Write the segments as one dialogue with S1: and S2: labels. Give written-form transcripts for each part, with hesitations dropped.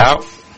S1: 好，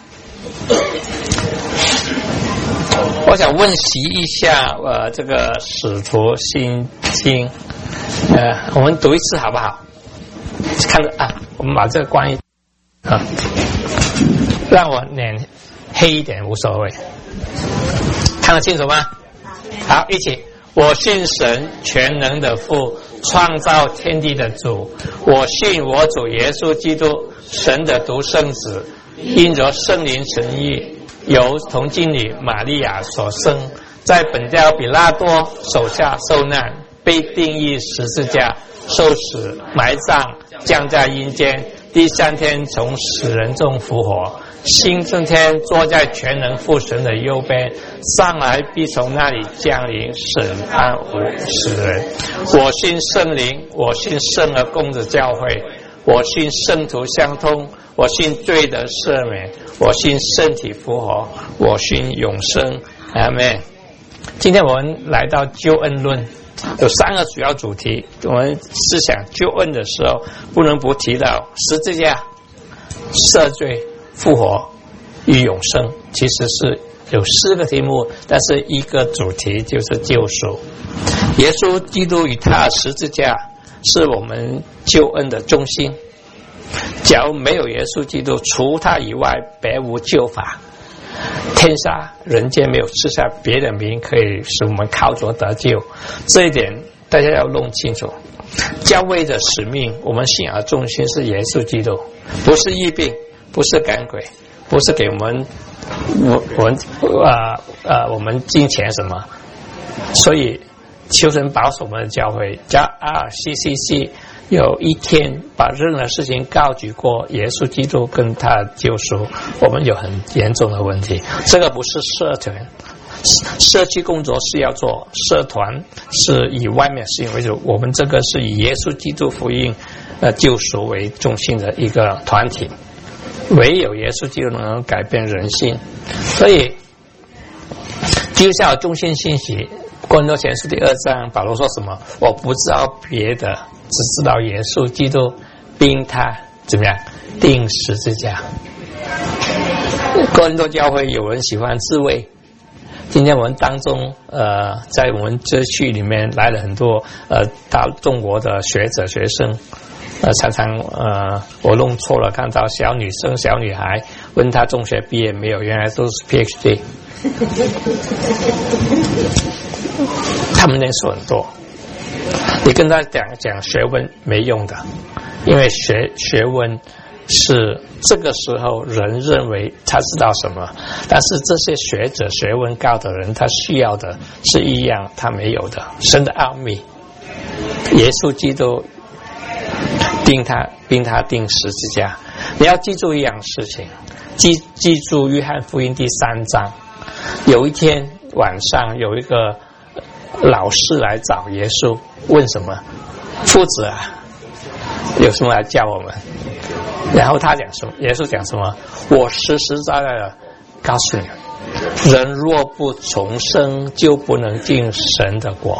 S1: 我想问习一下，这个使徒心经，我们读一次好不好？看着啊，我们把这个关于啊，让我脸黑一点无所谓，看得清楚吗？好，一起。我信神全能的父，创造天地的主。我信我主耶稣基督，神的独生子，因着圣灵成义，由童贞女玛利亚所生，在本教比拉多手下受难，被钉于十字架，受死，埋葬，降在阴间，第三天从死人中复活，星期天坐在全能父神的右边，上来必从那里降临审判死人。我信圣灵，我信圣而公的教会，我信圣徒相通，我信罪的赦免，我信身体复活，我信永生。阿们。今天我们来到救恩论，有3个主要主题。我们思想救恩的时候，不能不提到十字架、赦罪、复活与永生。其实是有4个题目，但是一个主题就是救赎。耶稣基督与他的十字架是我们救恩的中心。假如没有耶稣基督，除他以外别无救法。天下人间没有赐下别的名可以使我们靠着得救，这一点大家要弄清楚。教会的使命，我们信仰的重心是耶稣基督，不是疫病，不是赶鬼，不是给我们我们金钱什么。所以求神保守我们的教会，叫 RCCC 有一天把任何事情告举过耶稣基督跟他的救赎，我们有很严重的问题。这个不是社团，社区工作是要做，社团是以外面事情为主，我们这个是以耶稣基督福音救赎为中心的一个团体。唯有耶稣基督能改变人心，所以基督教的中心信息，哥林多前书第2章，保罗说什么？我不知道别的，只知道耶稣基督并他怎么样钉十字架。哥林多教会有人喜欢自慰，今天我们当中在我们这区里面来了很多大中国的学者学生，常常我弄错了，看到小女生小女孩问她中学毕业没有，原来都是 PhD 他们念书很多，你跟他讲学问没用的，因为学问是这个时候人认为他知道什么，但是这些学者学问高的人，他需要的是一样他没有的，神的奥秘。耶稣基督并他钉十字架。你要记住一样事情，记住约翰福音第3章，有一天晚上有一个老师来找耶稣，问什么？夫子啊，有什么来教我们？然后他讲什么？耶稣讲什么？我实实在在的告诉你，人若不重生，就不能进神的国。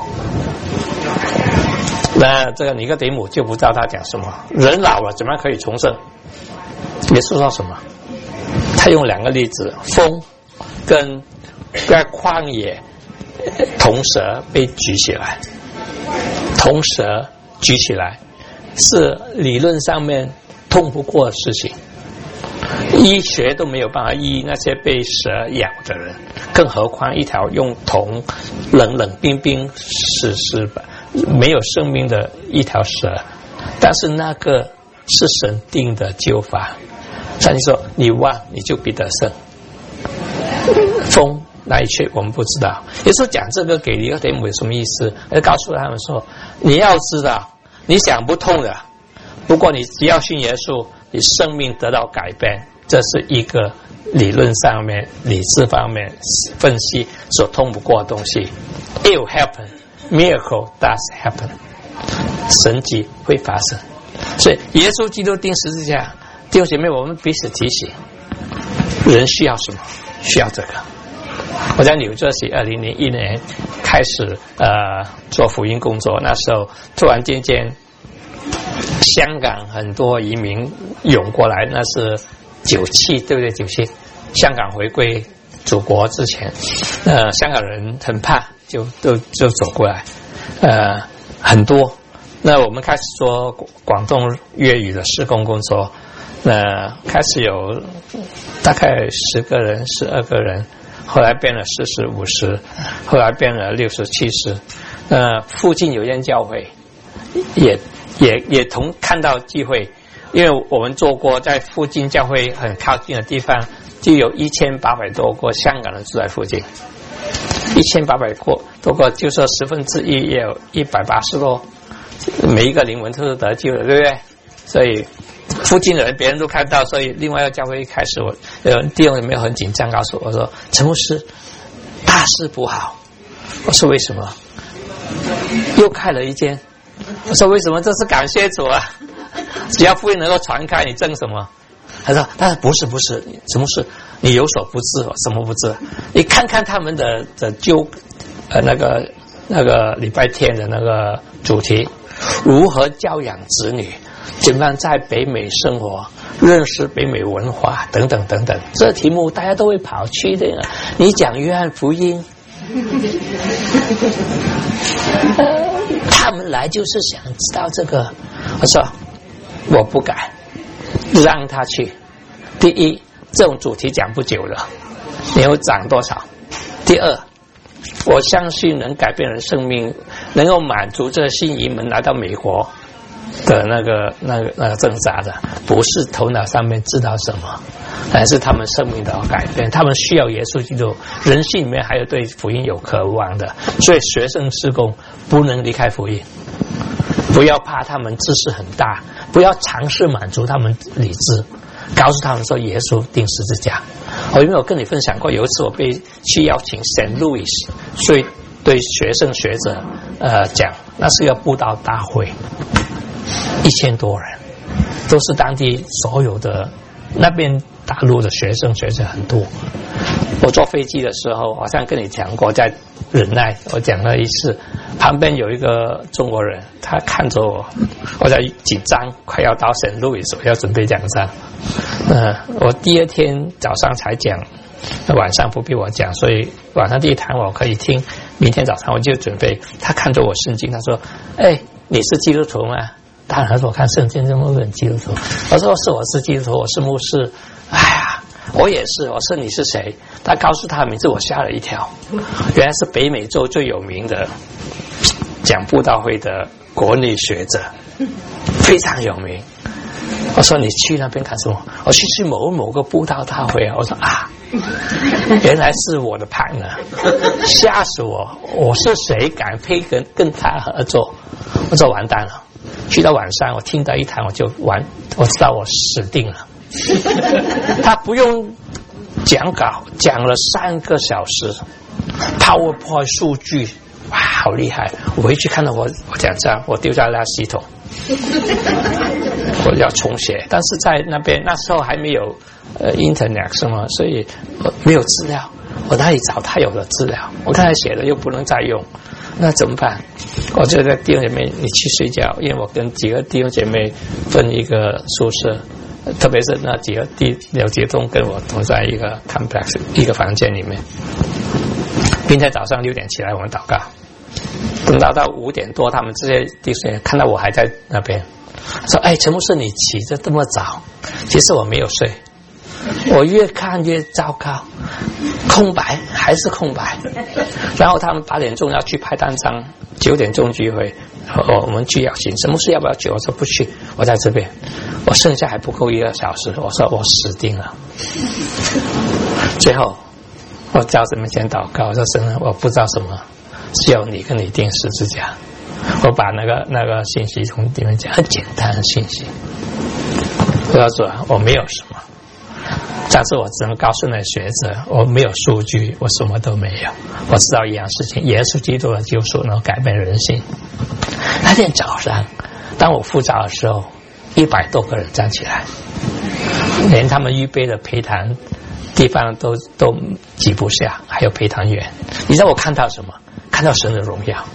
S1: 那这个尼哥底母就不知道他讲什么。人老了怎么样可以重生？耶稣说什么？他用2个例子，风跟在旷野铜蛇被举起来，铜蛇举起来是理论上面痛不过的事情，医学都没有办法医那些被蛇咬的人，更何况一条用铜冷冰冰死没有生命的一条蛇。但是那个是神定的救法，上帝说你望你就必得胜。风哪里去我们不知道。耶稣讲这个给尼哥底母有什么意思？要告诉他们说，你要知道你想不通的，不过你只要信耶稣，你生命得到改变，这是一个理论上面理智方面分析所通不过的东西。 It will happen, miracle does happen， 神迹会发生。所以耶稣基督钉十字架，弟兄姐妹，我们彼此提醒，人需要什么？需要这个。我在纽泽西2001年开始做福音工作，那时候突然间香港很多移民涌过来，那是 97，对不对？97，香港回归祖国之前，香港人很怕，就走过来，很多。那我们开始做广东粤语的施工工作，开始有大概10个人、12个人，后来变了40、50，后来变了60、70。附近有间教会，也同看到机会，因为我们做过在附近教会很靠近的地方，就有1800多个香港人住在附近。1800多个，就说1/10也有180多，每一个灵魂都是得救的，对不对？所以附近的人别人都看到，所以另外一个教会一开始弟兄有没有很紧张，告诉我说陈牧师大事不好。我说为什么？又开了一间。我说为什么？这是感谢主啊，只要福音能够传开，你争什么？他说但是不是什么事？你有所不知，什么不知？你看看他们的那个礼拜天的那个主题，如何教养子女，怎么样在北美生活，认识北美文化等等等等，这题目大家都会跑去的。你讲约翰福音，他们来就是想知道这个。我说我不敢让他去。第一，这种主题讲不久了，你会涨多少？第二，我相信能改变人生命，能够满足这新移民来到美国的那个挣扎的，不是头脑上面知道什么，而是他们生命的改变。他们需要耶稣基督，人性里面还有对福音有渴望的，所以学生事工不能离开福音。不要怕他们知识很大，不要尝试满足他们理智，告诉他们说耶稣钉十字架。我有没有跟你分享过？有一次我被去邀请 St. Louis， 所以对学生学者讲，那是一个布道大会，1000多人，都是当地所有的那边大陆的学生学者很多。我坐飞机的时候，好像跟你讲过，在忍耐，我讲了一次，旁边有一个中国人，他看着我，我在紧张，快要到St. Louis，我要准备讲章。我第二天早上才讲，晚上不逼我讲，所以晚上第一堂我可以听，明天早上我就准备。他看着我圣经，他说：“哎，你是基督徒吗？”当然，他说我看圣经怎么问基督徒？我说是，我是基督徒，我是牧师。哎呀，我也是。我说你是谁？他告诉他的名字，我吓了一跳，原来是北美洲最有名的讲布道会的国内学者，非常有名。我说你去那边干什么？我去某个布道大会啊。我说啊，原来是我的partner，吓死我！我是谁敢配跟他合作？我说完蛋了。去到晚上，我听到一堂我知道我死定了。他不用讲稿，讲了3个小时 ，PowerPoint 数据，哇，好厉害！我回去看到我讲这样，我丢在垃圾桶。我要重写，但是在那边那时候还没有internet 什么，所以没有资料，我哪里找他有的资料？我刚才写了又不能再用，那怎么办？我就在弟兄姐妹，你去睡觉，因为我跟几个弟兄姐妹分一个宿舍，特别是那几个了解中跟我同在一个 complex 一个房间里面。明天早上6点起来，我们祷告。等到5点多，他们这些弟兄看到我还在那边，说：“哎，陈牧师，你起得这么早？”其实我没有睡，我越看越糟糕，空白还是空白。然后他们8点钟要去拍单张，9点钟聚会，我们去邀请，陈牧师要不要去？我说不去，我在这边，我剩下还不够1个小时，我说我死定了。最后我在神面前祷告，我说神，我不知道什么。只有你跟你钉十字架，我把那个信息从里面讲，很简单的信息。我要说我没有什么，但是我只能告诉那学者，我没有数据，我什么都没有。我知道一样事情，耶稣基督的救赎能改变人性。那天早上，当我复早的时候，100多个人站起来，连他们预备的陪谈地方都挤不下，还有陪谈员。你知道我看到什么？看到神的荣耀。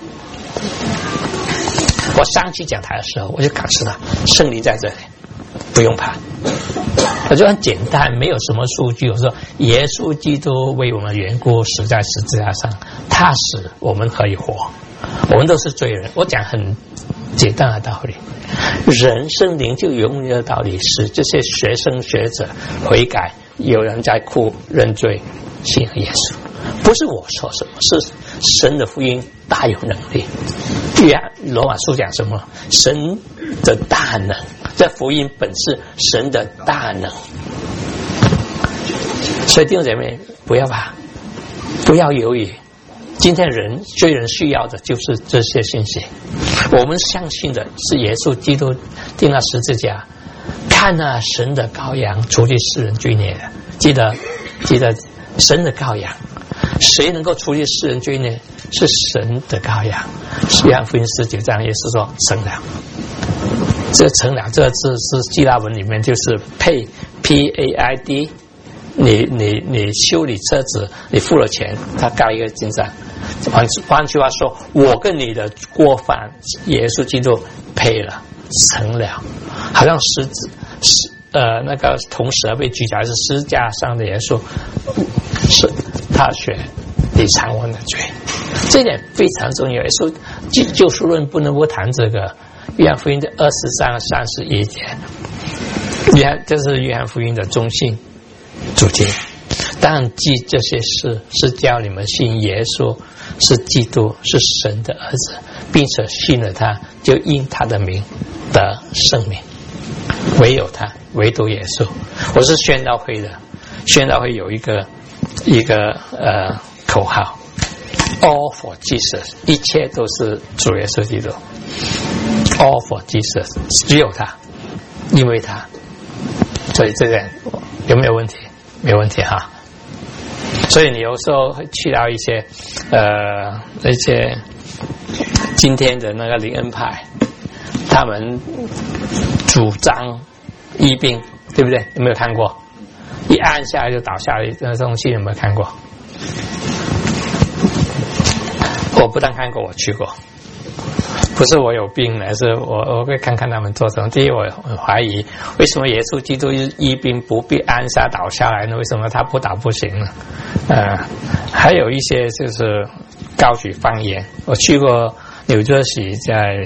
S1: 我上去讲台的时候，我就感受到圣灵在这里，不用怕。 我就很简单，没有什么数据。我说耶稣基督为我们缘故死在十字架上，他死我们可以活，我们都是罪人。我讲很简单的道理，人生灵就永远的道理是这些学生学者悔改，有人在哭认罪信耶稣，不是我说什么，是神的福音大有能力。罗马书讲什么？神的大能，这福音本是神的大能。所以弟兄姐妹，不要犹豫。今天罪人需要的就是这些信息。我们相信的是耶稣基督钉了十字架，看那神的羔羊除去世人罪孽的。记得神的羔羊，谁能够除去世人罪孽？是神的羔羊。约翰福音19章也是说成了。这成了这个字是希腊文里面就是P-A-I-D。你修理车子，你付了钱，他盖一个金章。换句话说，我跟你的过犯，耶稣基督赔了，成了。好像那个铜蛇被举起来是十字架上的耶稣，是他血抵偿我们的罪，这一点非常重要。耶稣救赎论不能不谈这个。约翰福音的20章31节，这是约翰福音的中心主题。但记这些事是叫你们信耶稣是基督，是神的儿子，并且信了他，就因他的名得生命。唯有他，唯独耶稣。我是宣道会的，宣道会有一个口号 ，All for Jesus， 一切都是主耶稣基督。All for Jesus， 只有他，因为他。所以这个有没有问题？没问题哈。所以你有时候会去到一些那些今天的那个灵恩派，他们主张医病，对不对？有没有看过？一按下来就倒下来那东西，有没有看过？我不但看过，我去过。不是我有病，而是我会看看他们做什么。第一，我很怀疑为什么耶稣基督医病不必按下倒下来呢？为什么他不倒不行呢？还有一些就是高举方言。我去过纽约市，在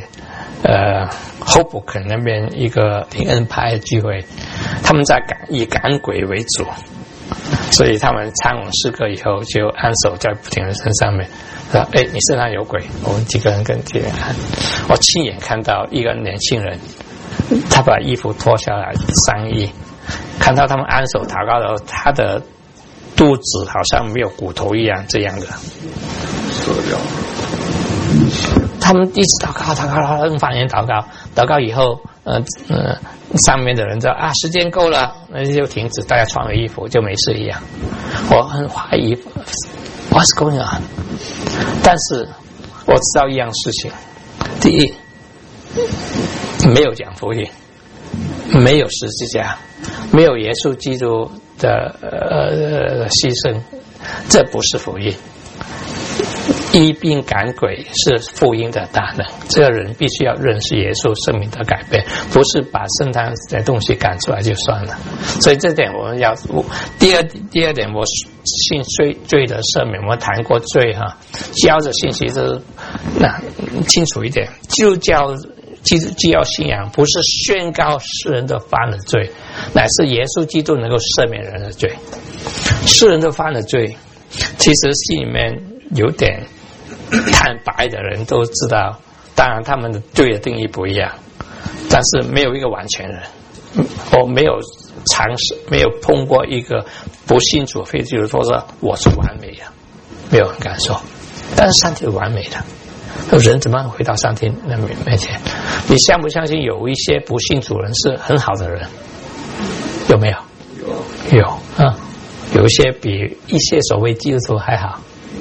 S1: Hoboken 那边一个灵恩派聚会，他们在以赶鬼为主，所以他们唱完诗歌以后就按手在不停的身上面。说你身上有鬼，我们几个人跟几个人看。我亲眼看到一个年轻人，他把衣服脱下来上衣，看到他们按手祷告的时候，他的肚子好像没有骨头一样，这样的。他们一直祷告，用方言祷告以后，上面的人知道时间够了，那就停止，大家穿回衣服就没事一样。我很怀疑 What's going on？ 但是我知道一样事情，第一，没有讲福音，没有十字架，没有耶稣基督的牺牲，这不是福音。医病赶鬼是福音的大能，这个人必须要认识耶稣生命的改变，不是把圣诞的东西赶出来就算了。所以这点我们要第二点，我信罪的赦免，我们谈过罪哈，教的信息是清楚一点，基要信仰不是宣告世人都犯了罪，乃是耶稣基督能够赦免人的罪。世人都犯了罪，其实心里面有点坦白的人都知道，当然他们的罪的定义不一样，但是没有一个完全人。我没有尝试，没有碰过一个不信主非基督徒说我是完美的，没有人敢说。但是上帝是完美的，人怎么回到上帝的面前？你相不相信有一些不信主人是很好的人？有没有？有啊，有一些比一些所谓基督徒还好。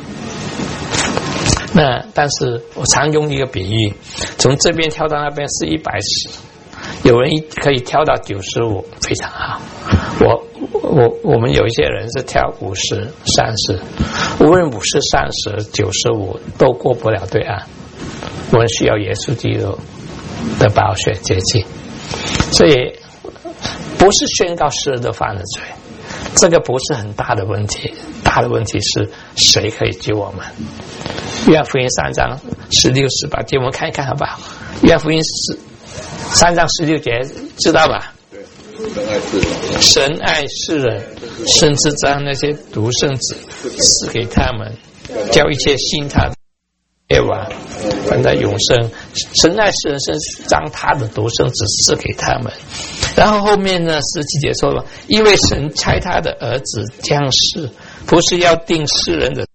S1: 但是我常用一个比喻，从这边跳到那边是110，有人可以跳到95，非常好。我们有一些人是跳50、30，无论50、30、95都过不了对岸。我们需要耶稣基督的宝血洁净，所以不是宣告世人都犯了罪，这个不是很大的问题，大的问题是谁可以救我们？约翰福音3章16、18节，我们看一看好不好？约翰福音3章16节，知道吧？神爱世人，甚至将那些独生子赐给他们，叫一切信他的灭亡，反得永生。神爱世人，甚至将他的独生子赐给他们。然后后面呢，17节说了，因为神差他的儿子降世，不是要定世人的，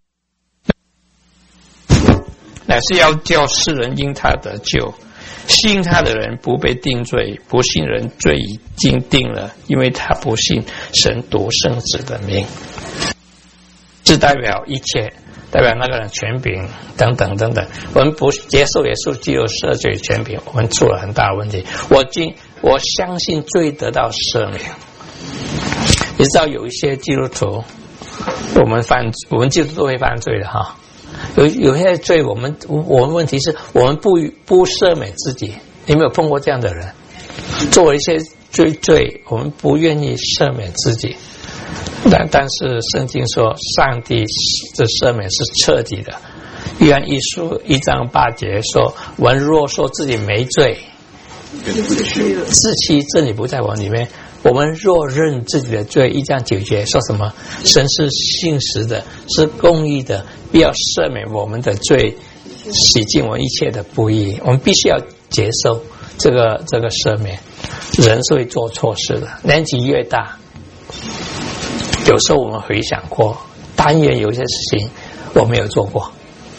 S1: 乃是要叫世人因他得救。信他的人不被定罪，不信人罪已经定了，因为他不信神独生子的名。是代表一切，代表那个人权柄等等等等。我们不接受耶稣基督赦罪权柄，我们出了很大的问题。我相信罪得到赦免。你知道有一些基督徒，我们基督徒都会犯罪的哈。有些罪我们问题是我们不赦免自己。你没有碰过这样的人？做了一些罪，我们不愿意赦免自己。但是圣经说，上帝的赦免是彻底的。约翰一书1章8节说：“我们若说自己没罪，自欺真理不在我里面。我们若认自己的罪，1章9节说什么？神是信实的，是公义的，必要赦免我们的罪，洗净我们一切的不义。我们必须要接受这个赦免。人是会做错事的，年纪越大，有时候我们回想过，但愿有些事情我没有做过。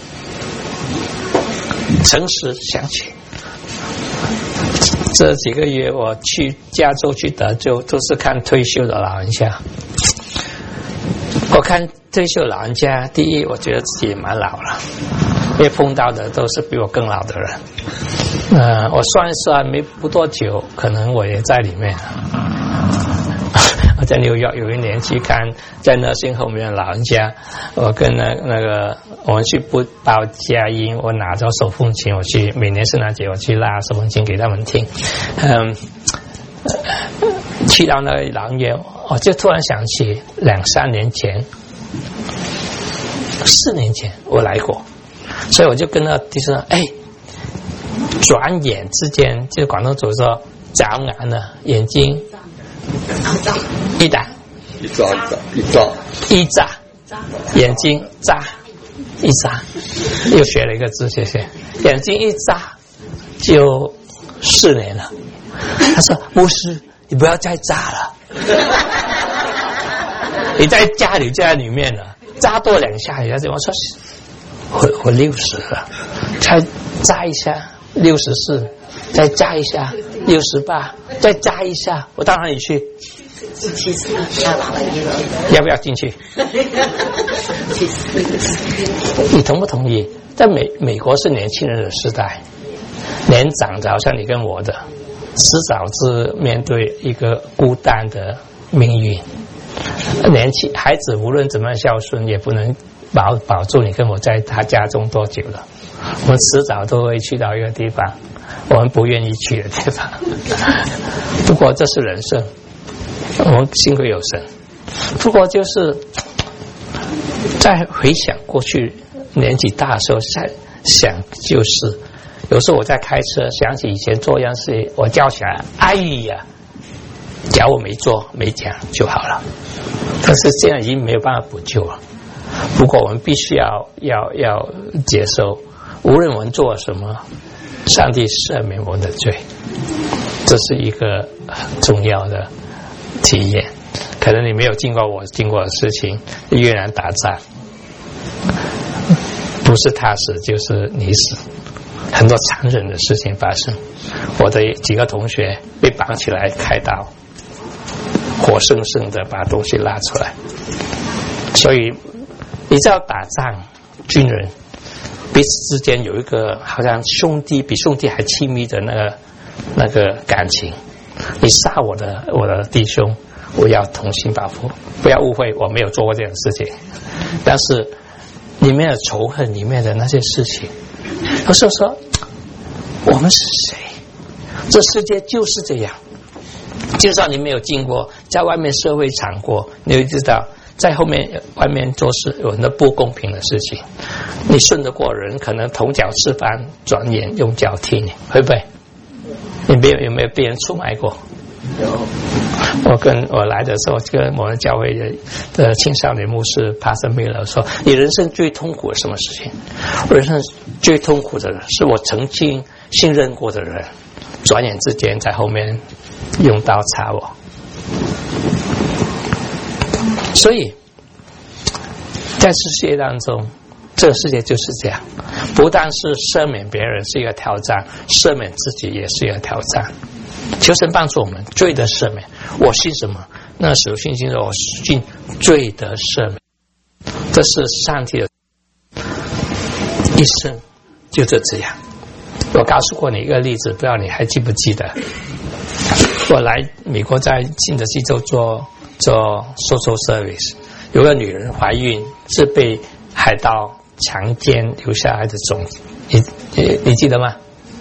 S1: 诚实想起，这几个月我去加州去德州，都是看退休的老人家。我看退休老人家，第一，我觉得自己也蛮老了，因为碰到的都是比我更老的人。我算一算，不多久，可能我也在里面。我在纽约有一年去看在nursing home里面的老人家，我跟那个我们去报佳音，我拿着手风琴，我去每年圣诞节我去拉手风琴给他们听。去到那个老人院，我就突然想起2-3年前、4年前我来过，所以我就跟那弟兄说：“转眼之间，就是广东组说眨眼了，眼睛一眨，眼睛眨一眨，又学了一个字，谢谢。眼睛一眨就4年了。”他说：“牧师，你不要再眨了，你在家里面了，眨多2下你要怎么说？我60了，才眨一下64，再眨一下68，再眨一下，我到哪里去？要不要进去？你同不同意？在美国是年轻人的时代，年长的好像你跟我的，迟早是面对一个孤单的命运。孩子无论怎么孝顺，也不能保住你跟我在他家中多久了。我们迟早都会去到一个地方，我们不愿意去的地方。不过这是人生，我们幸亏有神。不过就是在回想过去年纪大的时候，在想就是有时候我在开车，想起以前做一样事，我叫起来，哎呀，假如我没做没讲就好了。但是现在已经没有办法补救了。不过我们必须要接受，无论我们做什么，上帝赦免我们的罪，这是一个很重要的体验。可能你没有经过我经过的事情，越南打仗，不是他死就是你死，很多残忍的事情发生。我的几个同学被绑起来开刀，活生生的把东西拉出来。所以你知道打仗军人彼此之间有一个好像兄弟比兄弟还亲密的那个感情。你杀我的弟兄，我要同心报复，不要误会，我没有做过这种事情。但是里面的仇恨，里面的那些事情，有时候说我们是谁？这世界就是这样， 就算你没有经过，在外面社会闯过，你会知道，在后面外面做事有很多不公平的事情。你顺得过人，可能同脚吃饭，转眼用脚踢你，会不会？你有没有被人出卖过？有。我来的时候，跟我们教会的青少年牧师Pastor Miller说：“你人生最痛苦的什么事情？我人生最痛苦的是我曾经信任过的人，转眼之间在后面用刀插我。”所以，在世界当中，这个世界就是这样，不但是赦免别人是一个挑战，赦免自己也是一个挑战。求神帮助我们，罪得赦免。我信什么？那时候信心说，我信罪得赦免，这是上帝的一生，就是这样。我告诉过你一个例子，不知道你还记不记得？我来美国在新泽西州做 social service， 有个女人怀孕，是被海盗强奸留下来的种子，你记得吗？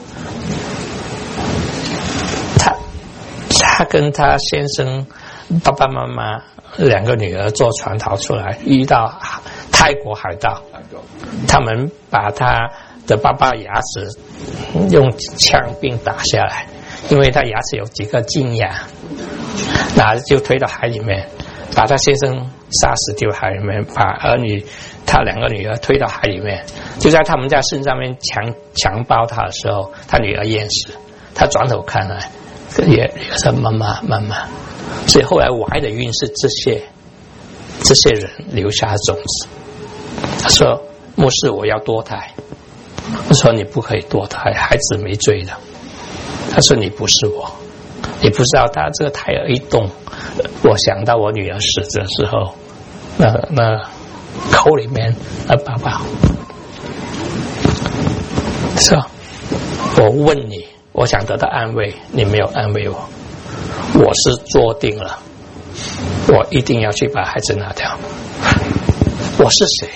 S1: 他跟他先生爸爸妈妈2个女儿坐船逃出来，遇到泰国海盗，他们把他的爸爸牙齿用枪柄打下来，因为他牙齿有几个金牙，那就推到海里面，把他先生杀死丢海里面，把他2个女儿推到海里面，就在他们在身上面强暴他的时候，他女儿淹死，他转头看来也说妈妈，所以后来我怀的孕是这些人留下的种子。他说牧师我要堕胎，我说你不可以堕胎，孩子没罪的。他说你不是我，你不知道他这个胎儿一动，我想到我女儿死的时候，那口里面爸爸说我问你，我想得到安慰，你没有安慰我，我是做定了，我一定要去把孩子拿掉。我是谁？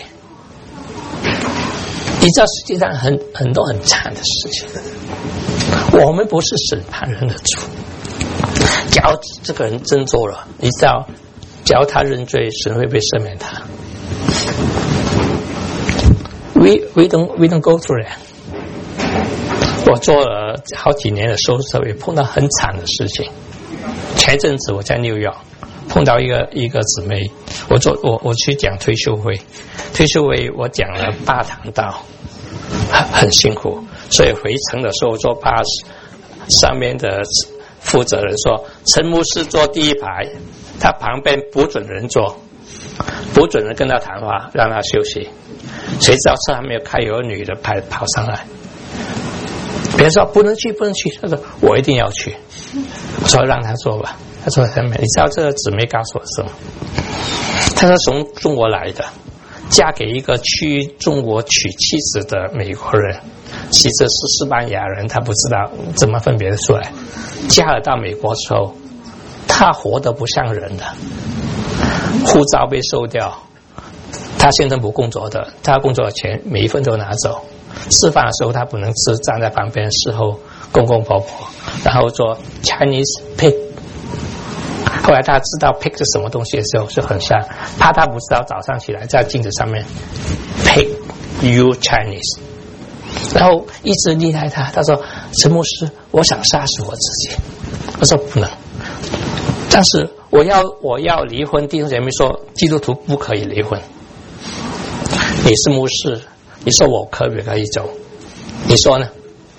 S1: 你知道世界上很多很惨的事情，我们不是审判人的主。假如这个人真做了，你知道，假如他认罪，神会被赦免他。We don't go through that。我做了好几年的收社会，碰到很惨的事情。前阵子我在纽约碰到一个姊妹，我去讲退休会我讲了8堂道，很辛苦，所以回程的时候坐巴士，上面的负责人说陈牧师坐第一排，他旁边不准人坐，不准人跟他谈话，让他休息。谁知道车还没有开，有个女的跑上来，别人说不能去，他说我一定要去，我说让他坐吧。他说你知道这个姊妹告诉我什么？他说从中国来的，嫁给一个去中国娶妻子的美国人，其实是西班牙人，他不知道怎么分别得出来。嫁了到美国之后，他活得不像人的，护照被收掉，他先生不工作的，他工作的钱每一分都拿走，吃饭的时候他不能吃，站在旁边伺候公公婆婆，然后做 Chinese pig。后来他知道 pig 是什么东西的时候，是很sad，怕他不知道，早上起来在镜子上面 pig you Chinese， 然后一直厉害他说陈牧师，我想杀死我自己。我说不能，但是我要离婚。弟兄姐妹说基督徒不可以离婚。你是牧师，你说我可不可以走？你说呢？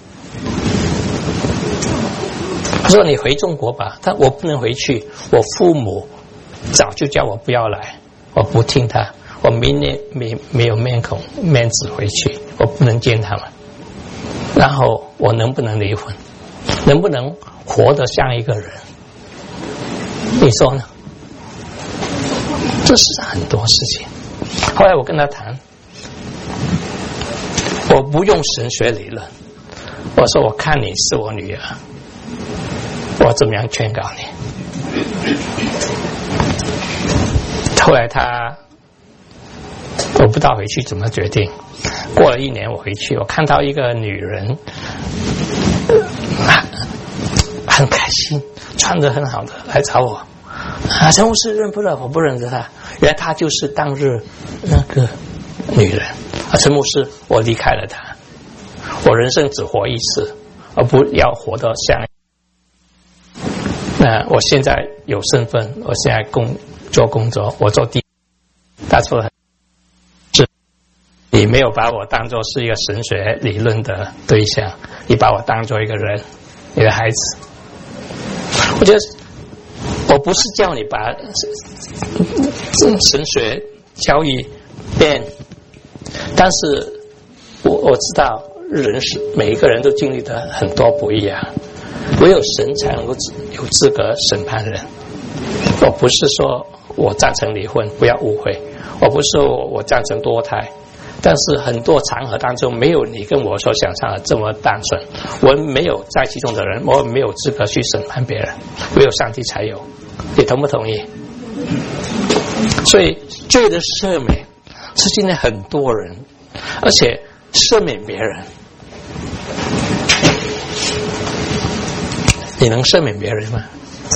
S1: 他说你回中国吧，但我不能回去，我父母早就叫我不要来，我不听他，我明年没有面子回去，我不能见他们。然后我能不能离婚？能不能活得像一个人？你说呢？这是很多事情。后来我跟他谈，我不用神学理论，我说我看你是我女儿，我怎么样劝告你？后来我不知道回去怎么决定。过了1年我回去，我看到一个女人很开心，穿得很好的来找我啊，陈牧师认不认？我不认识他，原来他就是当日那个女人啊。陈牧师，我离开了他，我人生只活一次，而不要活得像。那我现在有身份，我现在做工作，我做他说的是，你没有把我当作是一个神学理论的对象，你把我当作一个人，你的孩子。我觉得我不是叫你把神学教育变，但是我知道人是每一个人都经历的很多不一样，唯有神才能够有资格审判人。我不是说我赞成离婚，不要误会，我不是说我赞成堕胎，但是很多场合当中没有你跟我所想象的这么单纯。我们没有在其中的人，我们没有资格去审判别人，唯有上帝才有。你同不同意？所以罪的赦免是今天很多人，而且赦免别人，你能赦免别人吗？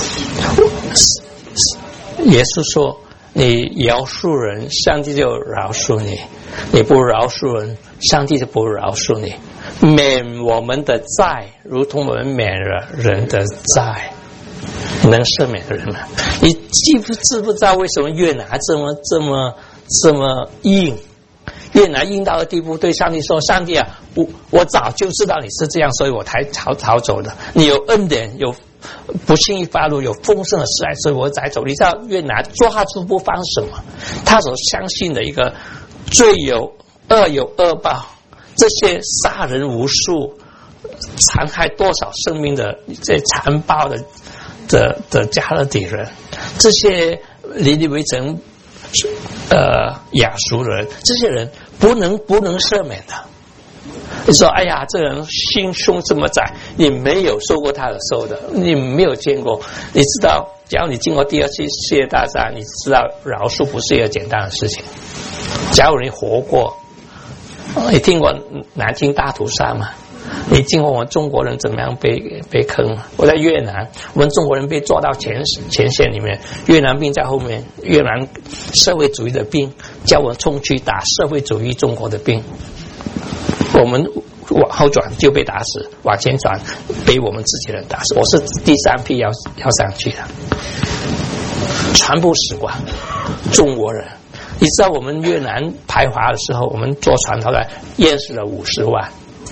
S1: 耶稣说，你饶恕人，上帝就饶恕你；你不饶恕人，上帝就不饶恕你。免我们的债，如同我们免了人的债。你能赦免人吗？你知不知道为什么越南这么硬？越南硬到的地步，对上帝说：“上帝啊，我早就知道你是这样，所以我才逃走的。你有恩典，有不轻易发怒，有丰盛的慈爱，所以我才走。”你知道越南抓住不放什么？他所相信的一个罪有恶有恶报，这些杀人无数、残害多少生命的这残暴的加勒底人，这些尼尼微城亚述人，这些人不能赦免的。你说，哎呀，这人心胸这么窄，你没有受过他的受的，你没有见过，你知道，只要你经过第二次世界大战，你知道饶恕不是一个简单的事情。假如你活过，你听过南京大屠杀吗？你听过我们中国人怎么样被坑？我在越南，我们中国人被抓到前线里面，越南兵在后面，越南社会主义的兵叫我冲去打社会主义中国的兵，我们往后转就被打死，往前转被我们自己人打死。我是第3批要上去的，全部死光，中国人。你知道我们越南排华的时候，我们坐船后来淹死了50万。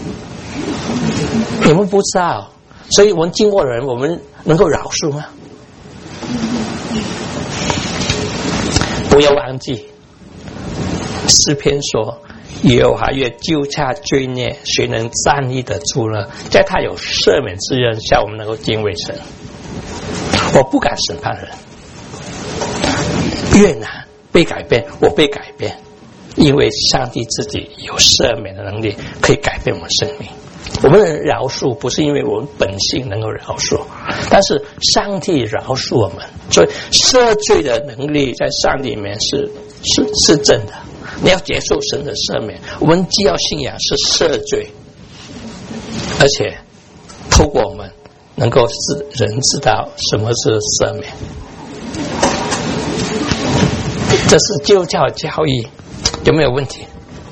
S1: 你们不知道，所以我们经过的人，我们能够饶恕吗？不要忘记，诗篇说：“耶和华越纠察罪孽，谁能站立得住呢？”在他有赦免之恩下，我们能够敬畏神。我不敢审判人。越南被改变，我被改变，因为上帝自己有赦免的能力，可以改变我们生命。我们的饶恕不是因为我们本性能够饶恕，但是上帝饶恕我们，所以赦罪的能力在上帝里面是真的。你要接受神的赦免，我们既要信仰是赦罪，而且透过我们能够使人知道什么是赦免。这是基督教教义，有没有问题？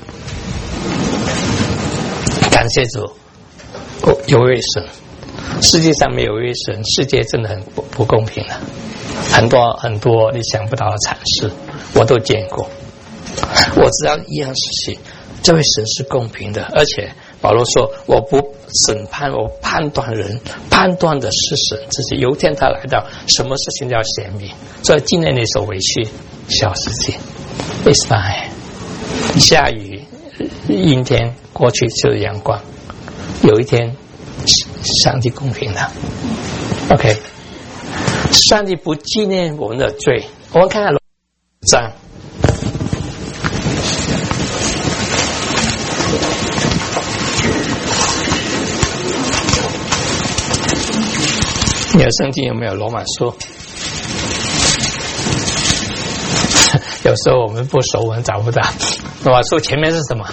S1: 感谢主。有位神，世界上没有一位神，世界真的很不公平的，很多你想不到的惨事我都见过。我知道一样事情，这位神是公平的，而且保罗说，我不审判，我判断人，判断的是神自己。有一天他来到，什么事情都要显明。所以今天你所委屈小事情 It's fine， 下雨阴天过去就是阳光，有一天上帝公平的 OK， 上帝不纪念我们的罪。我们看看罗马章，你的圣经有没有罗马书？有时候我们不熟，我们找不到。罗马书前面是什么？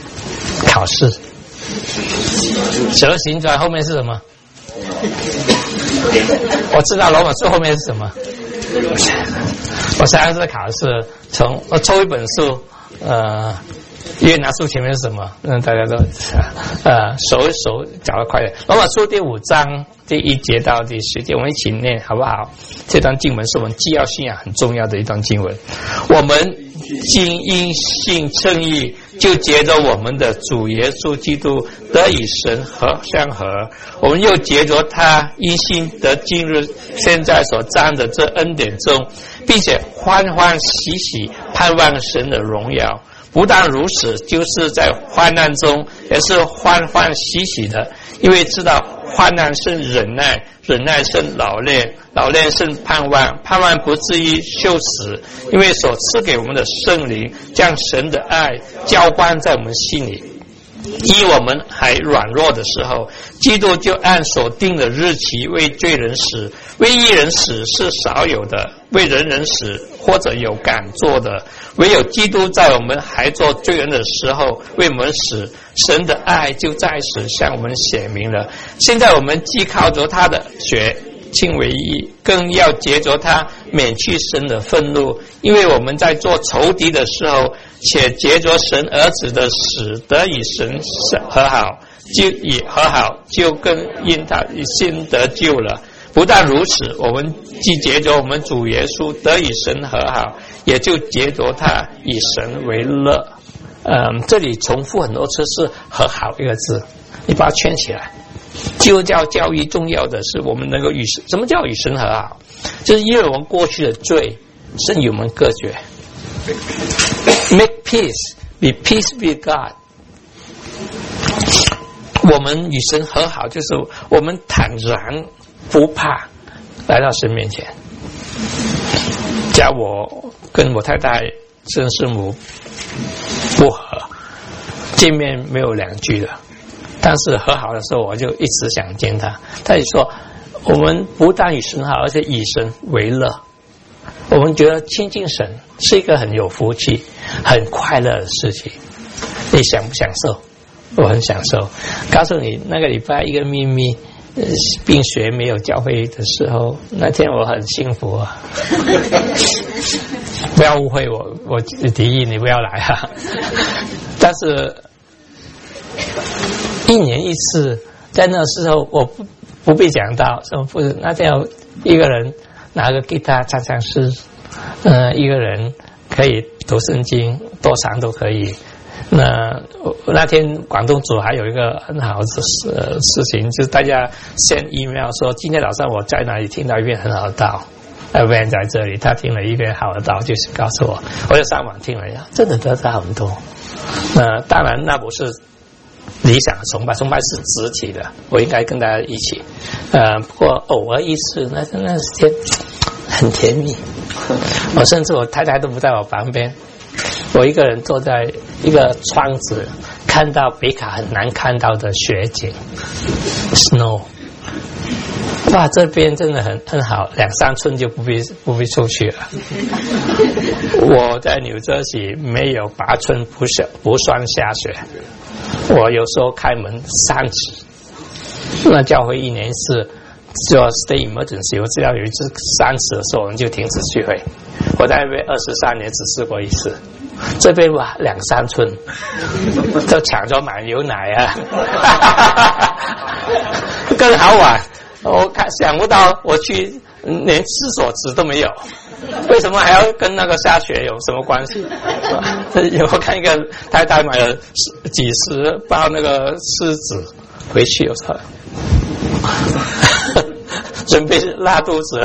S1: 考试。蛇形转后面是什么？ 我知道罗马书后面是什么。我上次考试我抽一本书，约拿书前面是什么？大家都手一手找得快点。罗马书第5章第1节到第10节，我们一起念好不好？这段经文是我们既要信仰很重要的一段经文。我们今因信称义，就借着我们的主耶稣基督得与神相合，我们又借着他因信得今日现在所占的这恩典中，并且欢欢喜喜盼望神的荣耀。不但如此，就是在患难中也是欢欢喜喜的，因为知道患难生忍耐，忍耐生老练，老练生盼望，盼望不至于羞耻，因为所赐给我们的圣灵将神的爱浇灌在我们心里。以我们还软弱的时候，基督就按所定的日期为罪人死，为义人死是少有的，为人人死或者有敢做的，唯有基督在我们还做罪人的时候为我们死，神的爱就在此向我们显明了。现在我们既靠着他的血亲为义，更要借着他免去神的愤怒，因为我们在做仇敌的时候，且借着神儿子的死得与神和好，就更因他信得救了。不但如此，我们既借着我们主耶稣得与神和好，也就借着他以神为乐。这里重复很多次是和好一个字，你把它圈起来。基督教教育重要的是我们能够与神，什么叫与神和好？就是因为我们过去的罪，神与我们隔绝。Make peace, be peace with God。我们与神和好，就是我们坦然不怕来到神面前。假如我跟我太太曾师母不和，见面没有2句的，但是和好的时候我就一直想见他。他就说我们不但与神好，而且以神为乐。我们觉得亲近神是一个很有福气很快乐的事情。你享不享受？我很享受。告诉你那个礼拜一个秘密，并学没有教会的时候，那天我很幸福啊。不要误会我提议你不要来啊。但是1年1次，在那时候我不必讲到什么不是，那天有一个人拿个吉他唱唱诗，一个人可以读圣经，多长都可以。那天广东组还有一个很好的事情，就是大家先 email 说今天早上我在哪里听到一遍很好的道，Van 在这里他听了一遍好的道，就是告诉我，我就上网听了一下，真的得到很多。当然那不是理想的崇拜，崇拜是肢体的，我应该跟大家一起。不过偶尔一次，那天很甜蜜。我甚至我太太都不在我旁边，我一个人坐在一个窗子，看到北卡很难看到的雪景 ，snow。哇，这边真的很好，2-3寸就不必出去了。我在纽泽西没有8寸不算下雪。我有时候开门3尺，那教会1年1次就要 stay emergency， 我只要有一次3尺的时候，我们就停止聚会。我在那边23年只试过1次，这边哇2-3寸，都抢着买牛奶啊，更好玩。我想不到我去连厕所纸都没有，为什么还要跟那个下雪有什么关系？我看一个太太买了几十包那个湿纸回去，我说准备拉肚子，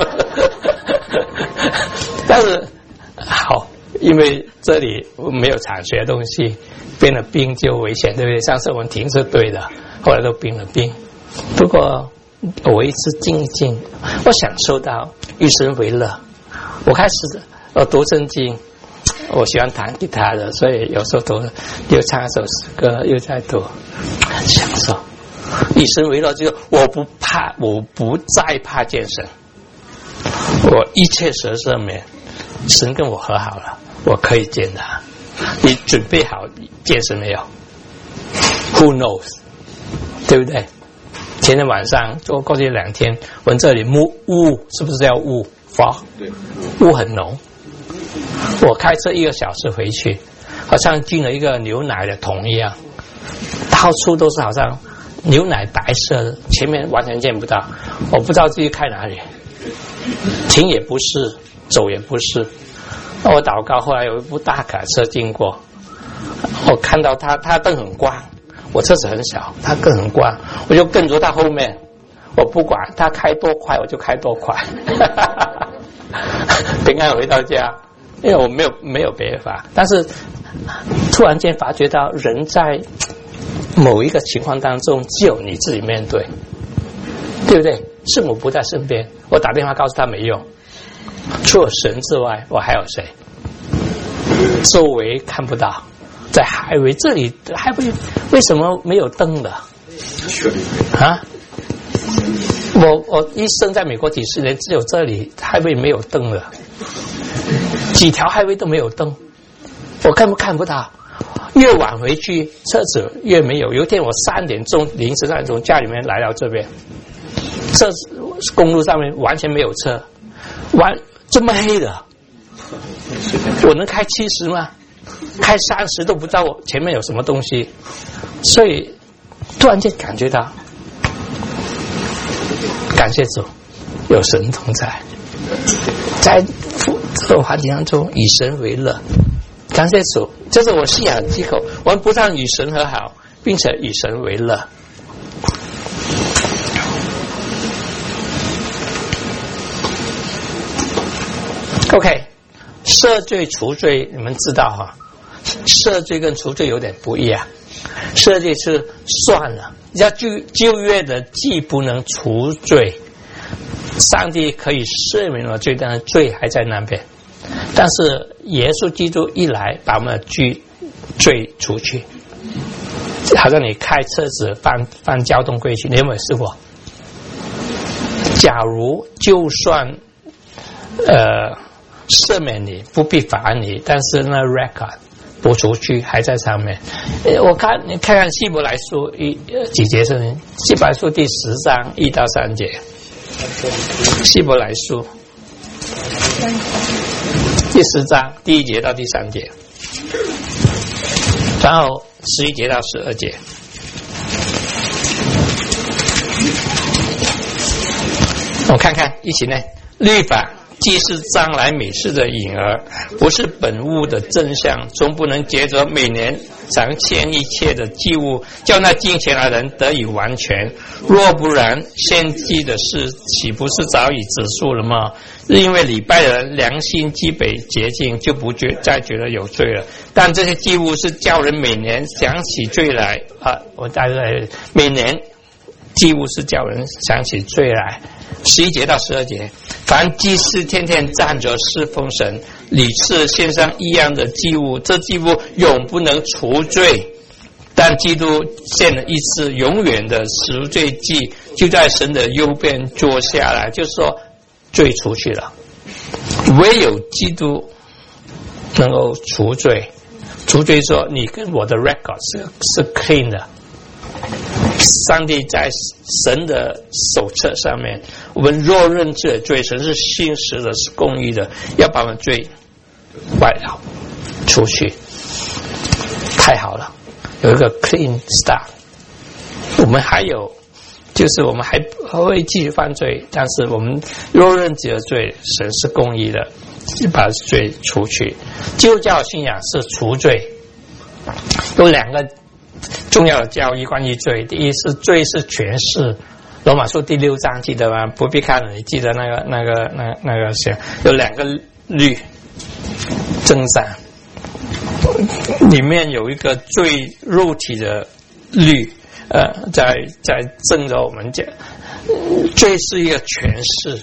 S1: 但是好，因为这里没有产学的东西，变了冰就危险，对不对？上次我们停是对的，后来都冰了冰。不过我一直静一静，我享受到与神为乐。我开始读圣经，我喜欢弹吉他的，所以有时候读又唱一首诗歌，又在读，很享受。以神为乐，就是我不再怕见神，我一切赦免，神跟我和好了，我可以见他。你准备好见神没有 ？Who knows？ 对不对？ 前天晚上就过去2天，我们这里雾是不是叫雾 fog？
S2: 对，
S1: 雾很浓。我开车1个小时回去，好像进了一个牛奶的桶一样，到处都是好像牛奶白色的，前面完全见不到，我不知道自己开哪里，停也不是，走也不是。我祷告，后来有一部大卡车经过，我看到他灯很光，我车子很小，他灯很光，我就跟着他后面，我不管他开多快，我就开多快，平安回到家，因为我没有别法。但是突然间发觉到，人在某一个情况当中，只有你自己面对，对不对？圣母不在身边，我打电话告诉他没用，除了神之外，我还有谁？周围看不到，在海围这里，海围为什么没有灯的？啊？我一生在美国几十年，只有这里海围没有灯了，几条海围都没有灯，我看不到。越晚回去，车子越没有。有一天我凌晨3点钟，家里面来到这边，这公路上面完全没有车，这么黑的，我能开70吗？开30都不知道我前面有什么东西，所以突然间感觉到，感谢主，有神同在，在这个环境当中以神为乐，感谢主，这是我信仰的机构。我们不但与神和好，并且以神为乐。OK， 赦罪除罪，你们知道哈？赦罪跟除罪有点不一样。赦罪是算了，要旧约的既不能除罪，上帝可以赦免了罪，但是罪还在那边。但是耶稣基督一来，把我们的罪除去，好像你开车子犯交通规矩，你有没有试过？假如就算赦免你，不必罚你，但是那 record 不除去还在上面。你看看希伯来书几节圣经？希伯来书第10章1到3节。希伯来书第10章第1节到第3节，然后11节到12节。我们看看，一起呢，律法既是将来美事的影儿，不是本物的真相，终不能借着每年常献一切的祭物，叫那敬虔的人得以完全。若不然，献祭的事岂不是早已指述了吗？因为礼拜的人良心既被洁净，就不再觉得有罪了。但这些祭物是叫人每年想起罪来啊！我大概每年祭物是叫人想起罪来。11节到12节，凡祭司天天站着侍奉神，屡次献上一样的祭物，这祭物永不能除罪。但基督献了一次永远的赎罪祭，就在神的右边坐下来，就是说罪除去了。唯有基督能够除罪。除罪说你跟我的 record 是 clean 的。上帝在神的手册上面，我们若认罪的罪，神是信实的，是公义的，要把我们罪外了出去。太好了，有一个 clean start。我们还有就是我们还会继续犯罪，但是我们若认自己的罪，神是公义的，把罪除去。基督教信仰是除罪，有2个重要的教义关于罪。第一是罪是权势，罗马书第6章记得吗？不必看了，你记得那个写有2个律征战，里面有一个最肉体的律，在征着我们讲，罪是一个权势，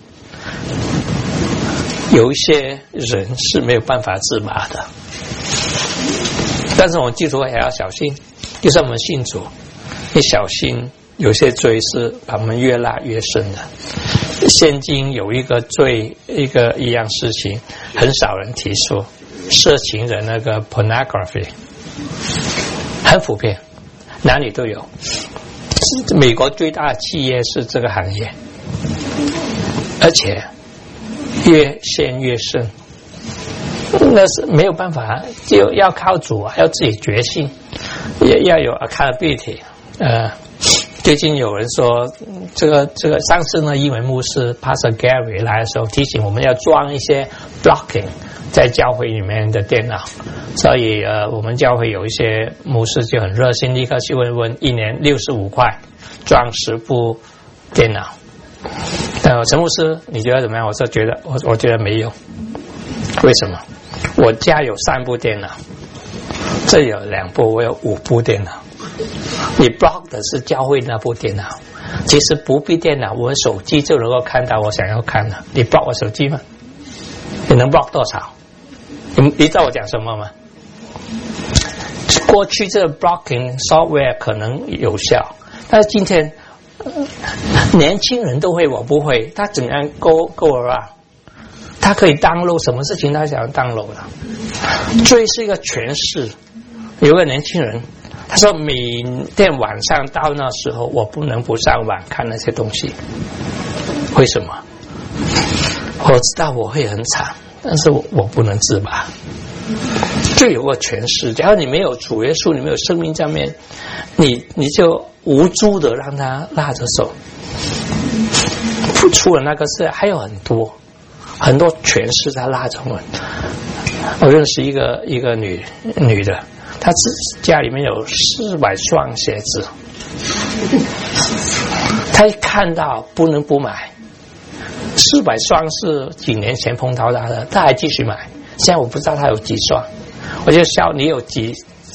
S1: 有一些人是没有办法自拔的。但是我们基督徒也要小心，就算我们信主，你小心有些罪是把我们越拉越深的。现今有一个罪，一样事情很少人提出，色情的那个 pornography 很普遍，哪里都有。 美国最大的企业是这个行业，而且越陷越深，那是没有办法，就要靠主啊，要自己决心，也要有 accountability。最近有人说，这个上次呢，英文牧师 Pastor Gary 来的时候提醒我们要装一些 blocking 在教会里面的电脑，所以我们教会有一些牧师就很热心，立刻去问，一年65块装10部电脑。陈牧师，你觉得怎么样？我觉得没用。为什么？我家有3部电脑，这有2部，我有5部电脑。你 block 的是教会那部电脑，其实不必电脑，我手机就能够看到我想要看的。你 block 我手机吗？你能 block 多少？你知道我讲什么吗？过去这个 blocking software 可能有效，但是今天年轻人都会，我不会。他怎样 go around？ 他可以 download 什么事情他想要 download 的。最是一个诠释。有个年轻人，他说每天晚上到那时候，我不能不上网看那些东西。为什么？我知道我会很惨，但是我不能自拔。就有个诠释，假如你没有主耶稣，你没有生命上面，你就无助的让他拉着手。除了那个事，还有很多诠释他拉着我们。我认识一个女的，她家里面有400双鞋子，她一看到不能不买。400双是几年前碰到她的，她还继续买。现在我不知道她有几双，我就笑你有几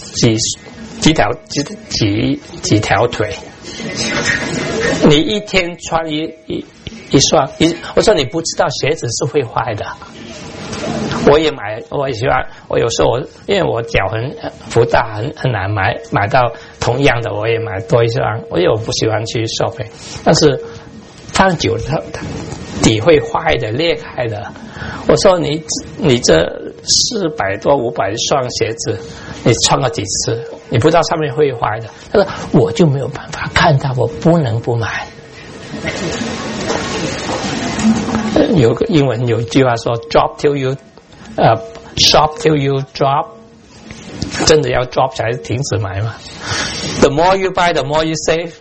S1: 条腿，你一天穿一双，我说你不知道鞋子是会坏的。我也买，我也喜欢。我有时候因为我脚不大，很难买到同样的，我也买多一双。因为我不喜欢去 shopping， 但是放久了它底会坏的、裂开的。我说你这400多500双鞋子，你穿了几次？你不知道上面会坏的。他说我就没有办法看到，我不能不买。有个英文有一句话说 drop till you shop till you drop， 真的要 drop 才停止买嘛。 The more you buy, the more you save。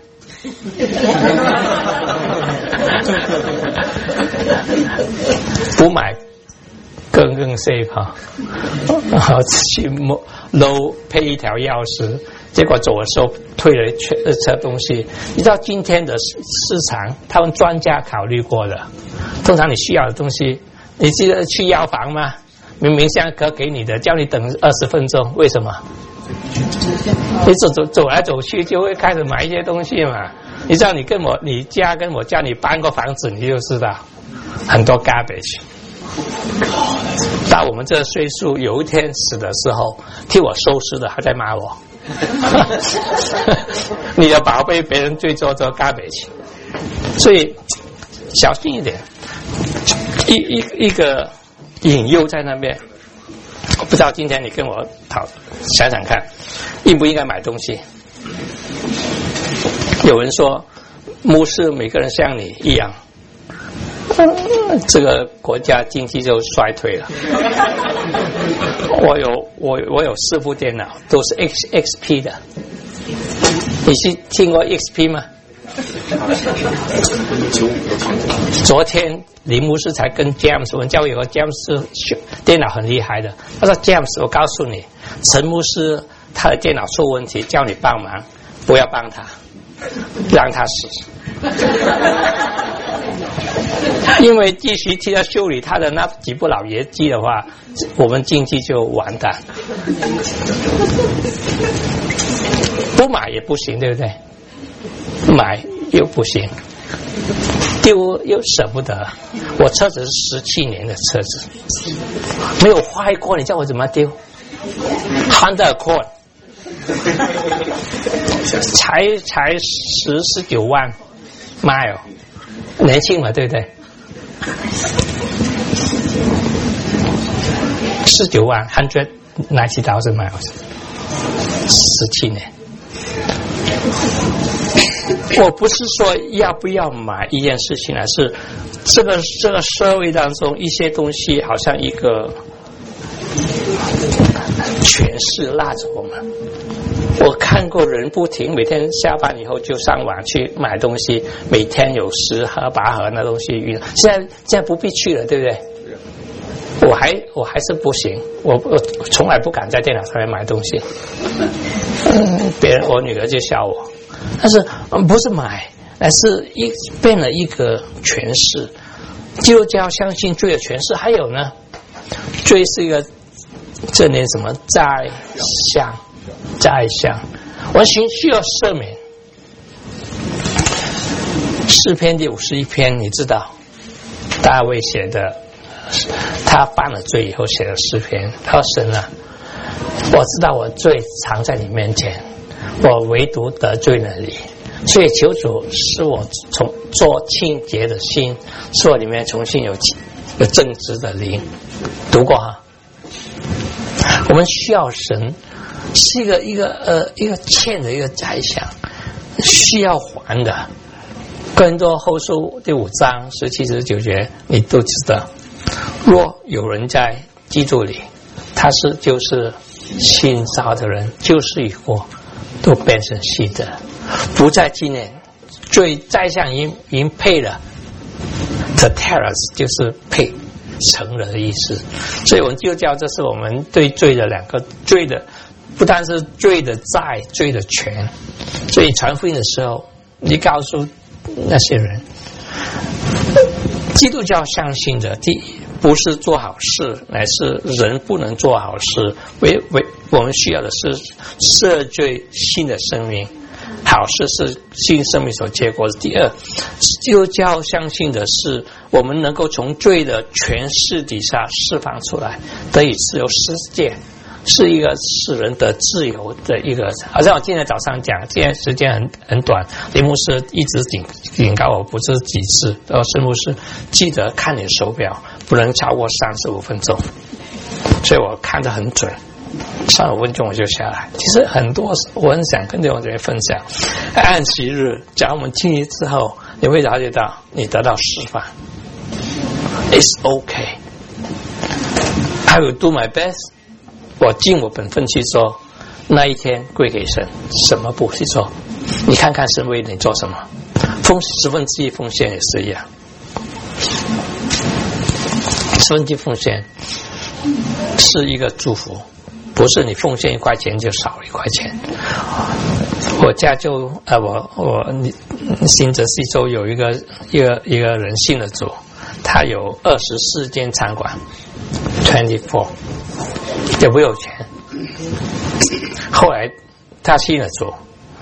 S1: 不买更 save 哈。去楼配一条钥匙，结果走的时候退了车东西。你知道今天的市场，他们专家考虑过的。通常你需要的东西，你记得去药房吗？明明香哥给你的，叫你等20分钟，为什么？你走来走去就会开始买一些东西嘛。你知道你家跟我家你搬过房子，你就知道很多 garbage。到我们这个岁数，有一天死的时候，替我收拾的还在骂我。你的宝贝别人最做这 garbage， 所以小心一点。一个引诱在那边，我不知道今天你跟我想想看，应不应该买东西？有人说，牧师每个人像你一样，这个国家经济就衰退了。我有4部电脑，都是 XP 的。你听过 XP 吗？昨天林牧师才跟 James， 我们教会有个 James 电脑很厉害的，他说 James， 我告诉你，陈牧师他的电脑出问题，叫你帮忙，不要帮他，让他死。因为继续替他修理他的那几部老爷机的话，我们经济就完蛋。不买也不行，对不对？买又不行，丢又舍不得。我车子是17年的车子，没有坏过，你叫我怎么丢 ？Honda Accord 才19万 mile， 年轻嘛，对不对？19万190,000 miles， 17年。 我不是说要不要买一件事情，而是这个社会当中一些东西好像一个权势拉着我们。我看过人不停每天下班以后就上网去买东西，每天有10盒8盒那东西运，现在不必去了，对不对？我还是不行，我从来不敢在电脑上面买东西。我女儿就笑我，但是不是买，而是变了一个诠释。基督教相信罪的诠释，还有呢，罪是一个这念什么在相，我们需要赦免。诗篇第51篇，你知道大卫写的，他犯了罪以后写的诗篇。他说神啊，我知道我罪藏在你面前，我唯独得罪了你，所以求主使我做清洁的心，使我里面重新有正直的灵。读过哈？我们需要神，是一个欠的一个债项，需要还的。哥林多后书第5章17、19节，你都知道。若有人在基督里，他就是新造的人，旧事已过，都变成新的，不再纪念。罪债项已经配了 ，teteros 就是配成了的意思。所以我们就叫这是我们对罪的两个罪的，不但是罪的债，罪的权。所以传福音的时候，你告诉那些人，基督教相信的第一不是做好事，乃是人不能做好事。我们需要的是赦罪新的生命，好事是新生命所结果的。第二，基督教相信的是我们能够从罪的权势底下释放出来，得以自由世界，是一个使人得自由的一个。好像我今天早上讲，今天时间很短，林牧师一直警告我不是几次，申牧师记得看你手表，不能超过35分钟，所以我看得很准。35分钟我就下来。其实很多我很想跟弟兄姐妹分享，安息日，假如我们经历之后，你会了解到你得到释放。It's okay. I will do my best. 我尽我本分去做，那一天归给神，什么不去做？你看看神为你做什么？1/10奉献也是一样，1/10奉献是一个祝福。不是你奉献1块钱就少1块钱。我家就我新泽西州有一个人信了主，他有24间餐馆 ，24， 也不有钱。后来他信了主，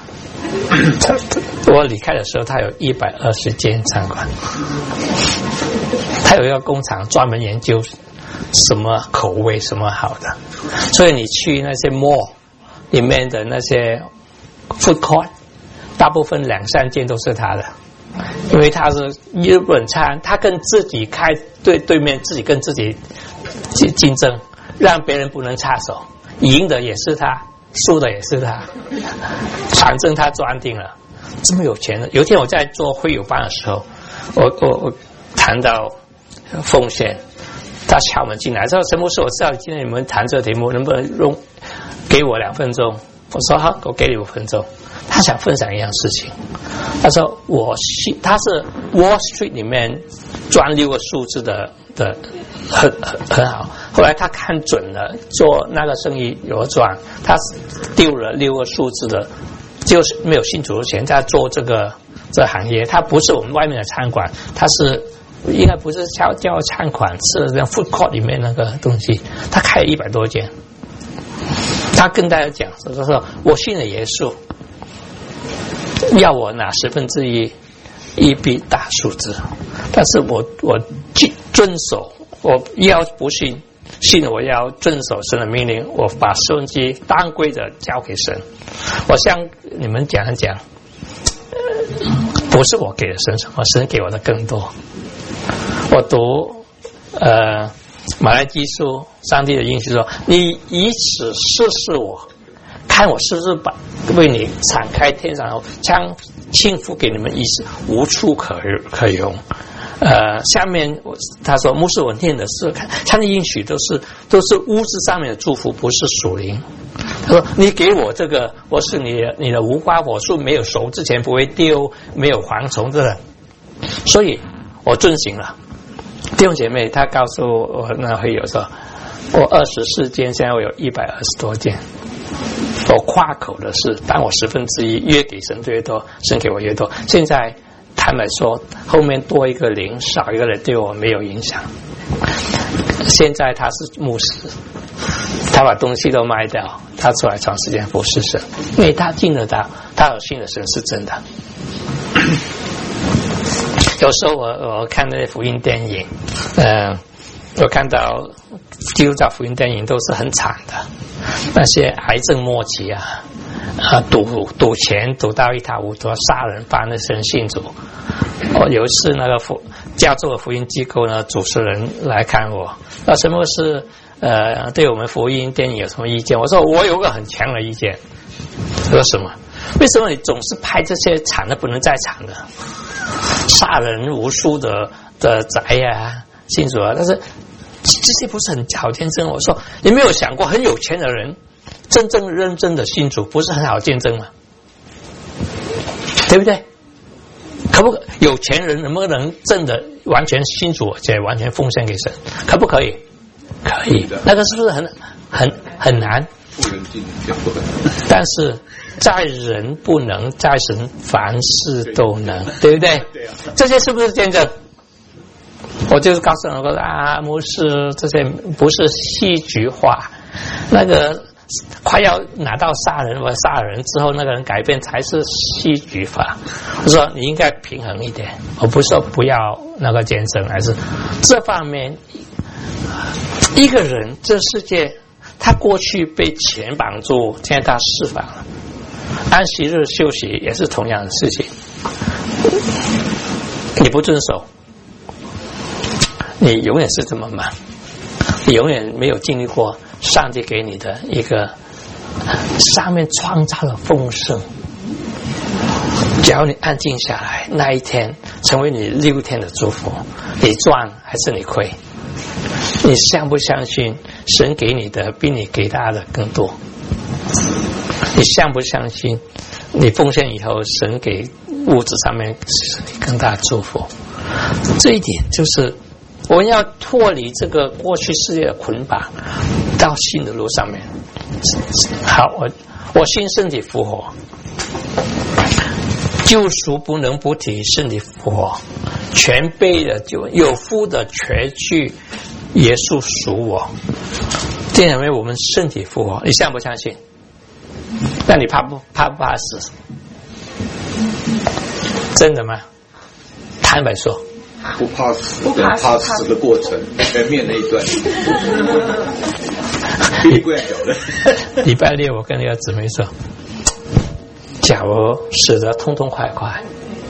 S1: 我离开的时候他有120间餐馆，他有一个工厂专门研究什么口味什么好的，所以你去那些 mall 里面的那些 food court， 大部分2-3间都是他的，因为他是日本餐，他跟自己开对面，自己跟自己竞争，让别人不能插手，赢的也是他，输的也是他，反正他专定了。这么有钱的，有一天我在做会友班的时候，我谈到奉献。他敲门进来，说：“陈牧师，我知道今天你们谈这个题目，能不能给我2分钟？”我说：“好，我给你5分钟。”他想分享一样事情，他说：“他是 Wall Street 里面赚6个数字的很好。后来他看准了，做那个生意有赚，他丢了6个数字的，就是没有信主之前，他做这行业，他不是我们外面的餐馆，他是。”应该不是叫餐馆，是像 food court 里面那个东西，他开了100多间。他跟大家讲，说我信了耶稣，要我拿1/10，一笔大数字，但是我遵守，我要不信了我要遵守神的命令，我把1/10当归的交给神。我向你们讲一讲，不是我给的神什么，神给我的更多。我读马拉基书，上帝的应许说：“你以此试试我， 看我是不是为你敞开天上，将幸福给你们，意思无处可容。下面他说，牧师我念的是他的应许都是物质上面的祝福，不是属灵。他说你给我这个，我是你的无花果树，没有熟之前不会丢，没有蝗虫的，所以我遵行了。弟兄姐妹，他告诉我那会友说，我24件，现在我有120多件。我夸口的是，当我1/10，越给神越多，神给我越多。现在坦白说，后面多一个零，少一个人对我没有影响。现在他是牧师，他把东西都卖掉，他出来长时间服侍神，因为他进得到，他有信的神是真的。有时候我看那些福音电影，我看到基督教福音电影都是很惨的，那些癌症末期赌钱赌到一塌糊涂，杀人犯的人信主。有一次那个加州的福音机构呢，主持人来看我，什么是对我们福音电影有什么意见？我说我有个很强的意见。他说什么？为什么你总是拍这些惨的不能再惨的，杀人无数的宅呀、信主啊？但是这些不是很好见证？我说你没有想过，很有钱的人真正认真的信主，不是很好见证吗？对不对？可不可有钱人能不能真的完全信主，且完全奉献给神？可不可以？可以。那个是不是很难？但是在人不能，在神凡事都能，对不对？这些是不是见证？我就是告诉我说牧师，这些不是戏剧化，那个快要拿到杀人之后，那个人改变才是戏剧法。我说你应该平衡一点，我不是说不要那个见证，还是这方面一个人这世界，他过去被钱绑住，现在他释放了，安息日休息也是同样的事情。你不遵守，你永远是这么忙，你永远没有经历过上帝给你的一个上面创造了丰盛。只要你安静下来，那一天成为你6天的祝福，你赚还是你亏？你相不相信神给你的比你给他的更多？你相不相信你奉献以后，神给物质上面更大的祝福？这一点就是我们要脱离这个过去世界的捆绑，到新的路上面。好，我信身体复活，救赎不能不提身体复活，全备的就有福的全去耶稣属我。这因为我们身体复活，你相不相信？那你怕不怕死？真的吗？坦白说，
S2: 不怕死，怕死的过程，前面那一段，屁股要咬的。
S1: 礼拜六我跟那个姊妹说，假如死得痛痛快快，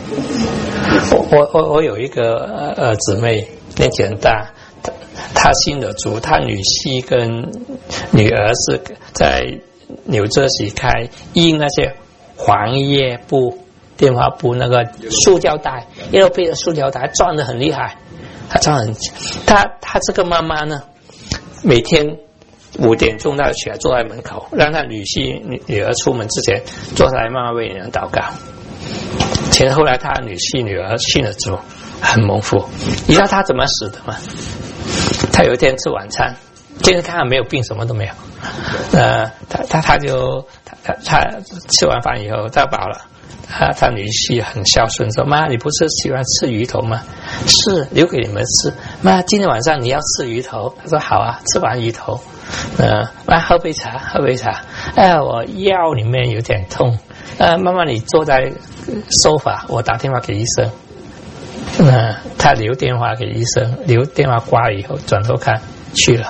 S1: 我有一个姊妹年纪很大，她信了主，她女婿跟女儿是在纽泽西开印那些黄页布、电话布那个塑胶袋，因为背着塑胶袋赚得很厉害，她赚很，她这个妈妈呢，每天5点钟她起来坐在门口，让她女婿女儿出门之前坐下来慢慢为人祷告。前后来她女婿女儿信了主，很蒙福。你知道她怎么死的吗？她有一天吃晚餐，健健康康没有病，什么都没有。他吃完饭以后他饱了，他女婿很孝顺说，妈你不是喜欢吃鱼头吗？是，留给你们吃。妈今天晚上你要吃鱼头？他说好啊，吃完鱼头妈喝杯茶。我腰里面有点痛，妈妈你坐在沙发，我打电话给医生。他留电话给医生，留电话挂了以后转头看去了，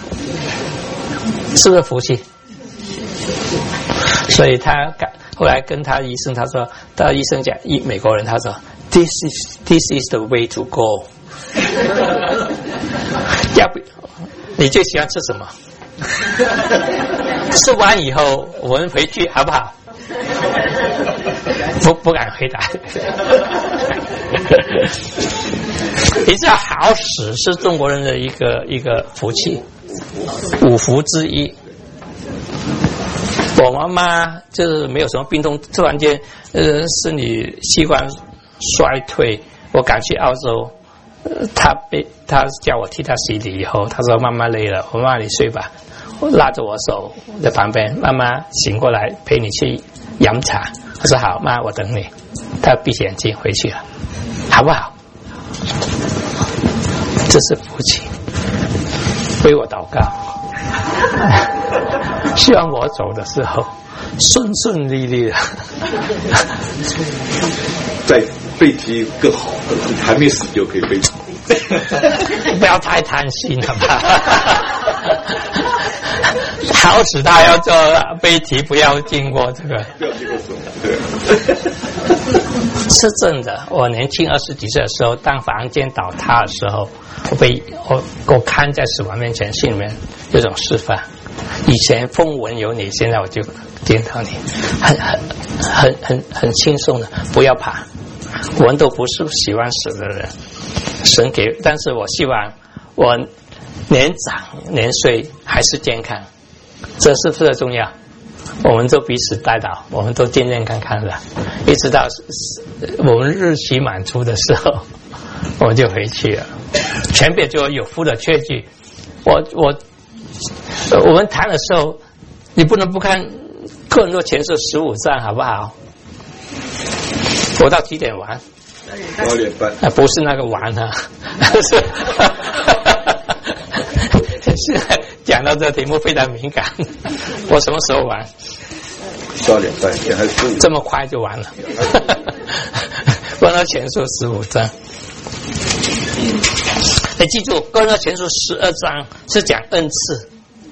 S1: 是不是福气？所以他后来跟他医生，他说，他医生讲，美国人他说 this is the way to go 要不你最喜欢吃什么？ 吃完以后我们回去好不好？不敢回答。你知道好死是中国人的一个福气，5福之一。我妈妈就是没有什么病痛，突然间身体器官衰退，我赶去澳洲，她叫我替她洗礼以后，她说妈妈累了，我妈妈你睡吧，我拉着我手在旁边，妈妈醒过来陪你去饮茶。我说好，妈我等你。她闭起眼睛回去了，好不好？这是福气，为我祷告，希望我走的时候顺顺利利的。
S2: 再背题更好，还没死就可以背。
S1: 不要太贪心了吧。好使他要做背题，不要经过这个。
S2: 不要经过对。
S1: 是真的，我年轻20几岁的时候，当房间倒塌的时候，我看在死亡面前，心里面有种释放。以前风闻有你，现在我就见到你，很轻松的，不要怕。我们都不是喜欢死的人，神给，但是我希望我年长年岁还是健康，这是不是重要？我们都彼此带导，我们都健健康康的，一直到我们日期满足的时候，我们就回去了。前边就有福的确据，我们谈的时候，你不能不看个人的前世15章，好不好？我到几点玩
S2: ？2点半。
S1: 不是那个玩啊，是讲到这题目非常敏感。我什么时候玩
S2: ？2点半，现在还15。
S1: 这么快就完了？哥林多前书15章。你记住，哥林多前书12章是讲恩赐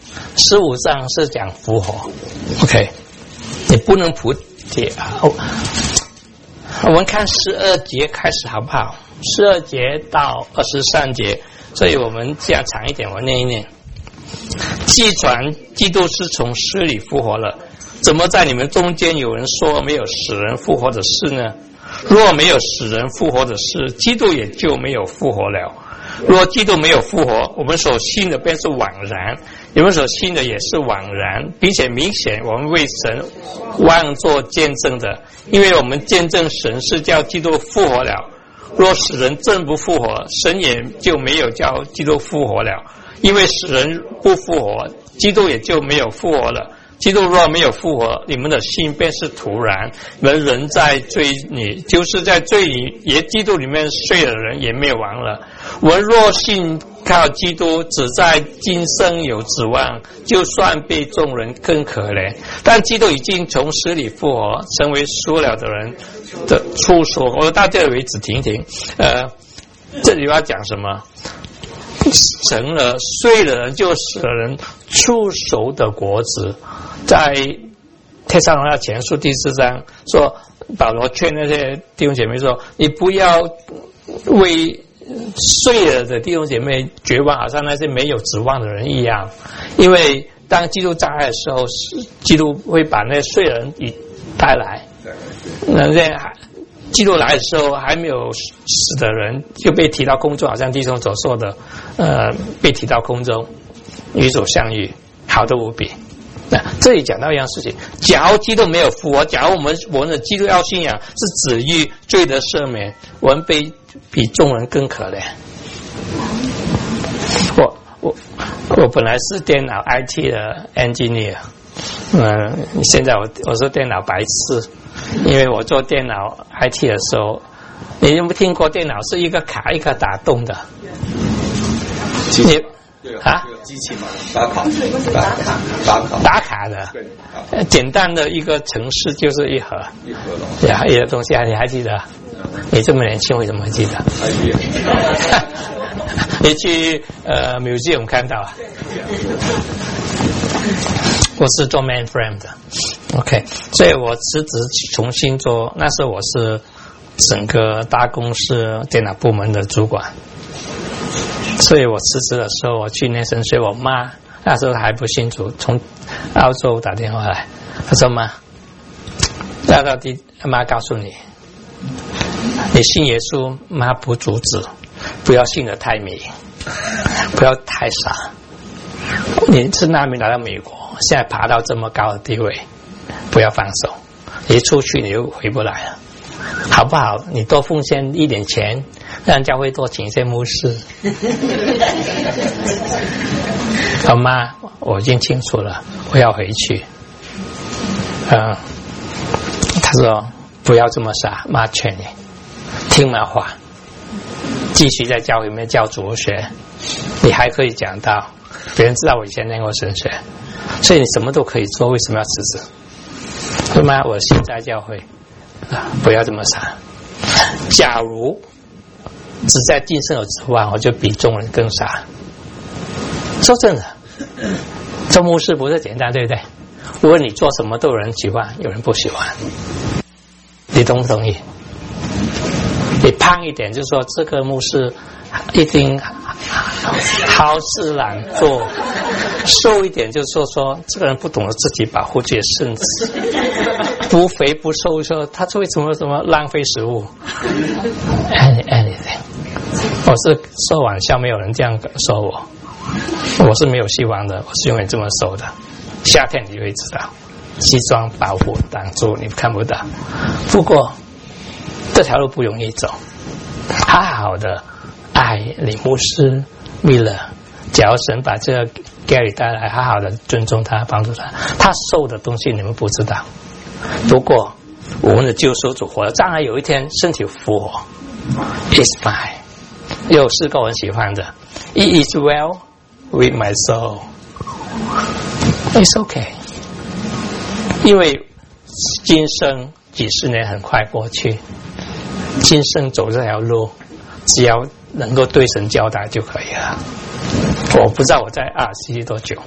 S1: ，15章是讲复活。OK， 你不能扑铁啊！我们看12节开始好不好？12节到23节，所以我们这样长一点，我念一念。既传基督是从死里复活了，怎么在你们中间有人说没有死人复活的事呢？若没有死人复活的事，基督也就没有复活了。若基督没有复活，我们所信的便是枉然，你们所信的也是枉然，并且明显我们为神妄作见证的，因为我们见证神是叫基督复活了。若死人真不复活，神也就没有叫基督复活了，因为死人不复活，基督也就没有复活了。基督若没有复活，你们的信便是徒然，你们人在罪里，就是在罪里，也基督里面睡的人也灭亡了。我们若信靠基督，只在今生有指望，就算被众人更可怜。但基督已经从死里复活，成为赎了的人的处所。我到这里为止停一停。这里要讲什么？成了睡了人就死了人出熟的果子。在帖撒罗尼迦前书第4章说，保罗劝那些弟兄姐妹说，你不要为睡了的弟兄姐妹绝望，好像那些没有指望的人一样，因为当基督再来的时候，基督会把那些睡人带来，那些基督来的时候还没有死的人就被提到空中，好像弟兄所说的被提到空中与主相遇，好得无比。那这里讲到一样事情，假如基督没有复活，假如我们的基督教信仰是止于罪的赦免，我们比众人更可怜。我本来是电脑 IT 的 engineer， 现在我是电脑白痴，因为我做电脑 IT 的时候，你有没有听过电脑是一个卡一个打洞的？你啊？
S2: 机器嘛，打卡的，
S1: 简单的一个程式就是一盒呀，一个东西你还记得？你这么年轻为什么会记得？你去museum 看到啊？我是做 mainframe 的 ，OK， 所以我辞职重新做，那时候我是整个大公司电脑部门的主管。所以我辞职的时候，我去年生，所以我妈那时候还不信主，从澳洲打电话来，他说妈，那到底妈告诉你，你信耶稣，妈不阻止，不要信得太美，不要太傻。你是难民来到美国，现在爬到这么高的地位，不要放手，一出去你就回不来了，好不好？你多奉献一点钱，让教会多请一些牧师。好妈，我已经清楚了，我要回去。他说不要这么傻，妈劝你听妈话，继续在教会里面教主学，你还可以讲到别人知道我以前念过神学，所以你什么都可以做，为什么要辞职？对吗？我现在教会不要这么傻。假如只在今生有指望，我就比众人更傻。说真的，做牧师不是简单，对不对？无论你做什么都有人喜欢，有人不喜欢，你同不同意？你胖一点就说这个牧师一定好事懒做，瘦一点就说这个人不懂得自己保护自己的身子，不肥不瘦说他为什么浪费食物。anything， 我是说玩笑，没有人这样说我是没有希望的，我是永远这么瘦的。夏天你会知道，西装保护挡住你看不到。不过这条路不容易走，好好的爱李牧师Miller，假如神把这个 Gary 带来，好好的尊重他，帮助他，他受的东西你们不知道。不过我们的救赎主活了，将来有一天身体复活 ，It's fine。有4个我很喜欢的 ，It is well with my soul， It's okay。因为今生几十年很快过去，今生走这条路，只要能够对神交代就可以了。我不知道我在RCC多久，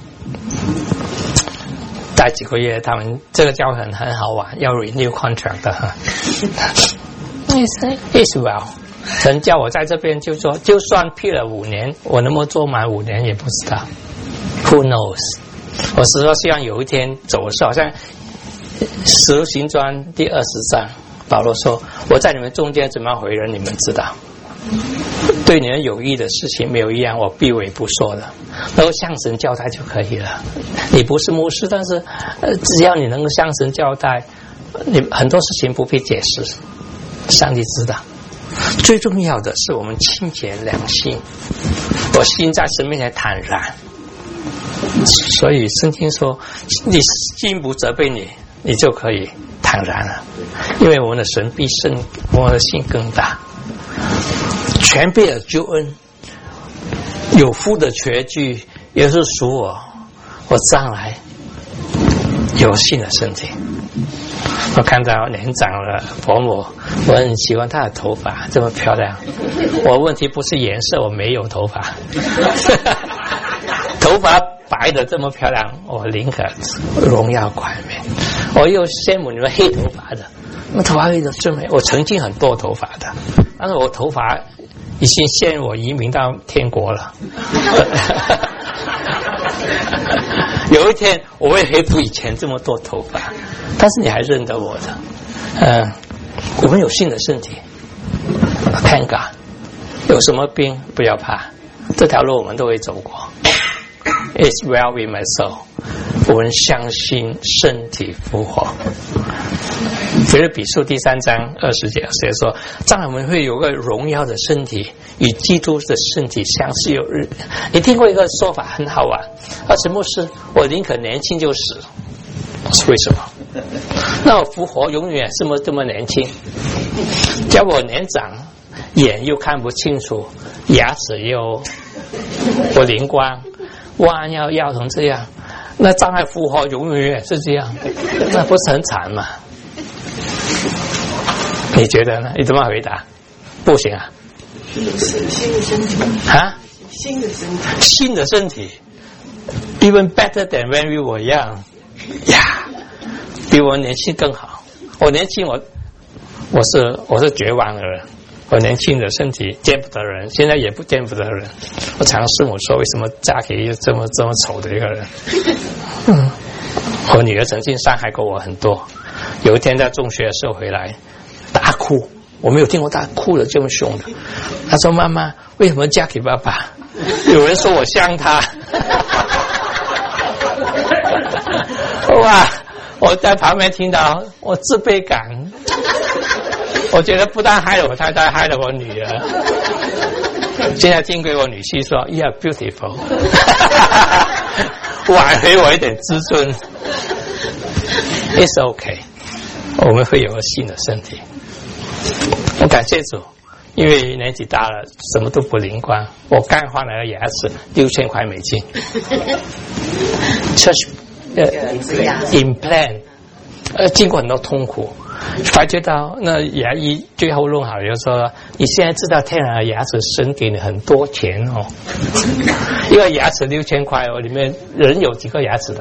S1: 待几个月，他们这个教会很好玩，要 renew contract 的哈。It's well， 神叫我在这边就说，就算批了5年，我能不能做满5年也不知道。Who knows？ 我是说，希望有一天走的时候，好像使徒行传第20章，保罗说：“我在你们中间怎么样为人，你们知道。对你们有益的事情没有一样我避讳不说的，能够向神交代就可以了。你不是牧师，但是只要你能够向神交代，你很多事情不必解释，上帝知道。最重要的是我们清洁良心，我心在神面前坦然。所以圣经说，你心不责备你，你就可以坦然了，因为我们的神比我们的心更大。全备的救恩，有福的绝句，也是属我将来有新的身体。我看到年长的伯母，我很喜欢她的头发这么漂亮。我问题不是颜色，我没有头发。头发白的这么漂亮，我宁可荣耀冠冕。我又羡慕你们黑头发的，那头发黑的最美。我曾经很多头发的，但是我头发已经限我移民到天国了。有一天我会恢复以前这么多头发，但是你还认得我的。我们有新的身体 Thank God， 有什么病不要怕，这条路我们都会走过。It's well with my soul， 我们相信身体复活。腓立比书第3章20节说，将来我们会有个荣耀的身体，与基督的身体相似有日。你听过一个说法很好玩，什么是我宁可年轻就死？是为什么？那我复活永远这么年轻？叫我年长，眼又看不清楚，牙齿又不灵光，弯腰成这样，那将来复活永远是这样，那不是很惨吗？你觉得呢？你怎么回答？不行啊！
S3: 新的身体
S1: 啊？
S3: 新的身体
S1: ，even better than when we were young， 呀，比我年轻更好。我年轻，我是绝望的人， 我年轻的身体见不得人，现在也不见不得人。我常师母说，为什么嫁给一个这么丑的一个人？我女儿曾经伤害过我很多。有一天在中学的时候回来，大哭，我没有听过她哭得这么凶的。她说：“妈妈，为什么嫁给爸爸？”有人说我像他。哇！我在旁边听到，我自卑感。我觉得不但害了我太太，害了我女儿。现在听归我女婿说 ，You are beautiful， 挽回我一点自尊。It's okay， 我们会有个新的身体。我感谢主，因为年纪大了，什么都不灵光。我刚换了个牙齿，6000块美金。implant， 经过很多痛苦，发觉到那牙医最后弄好就说，你现在知道天然的牙齿省给你很多钱哦，因为牙齿6000块哦，里面人有几个牙齿的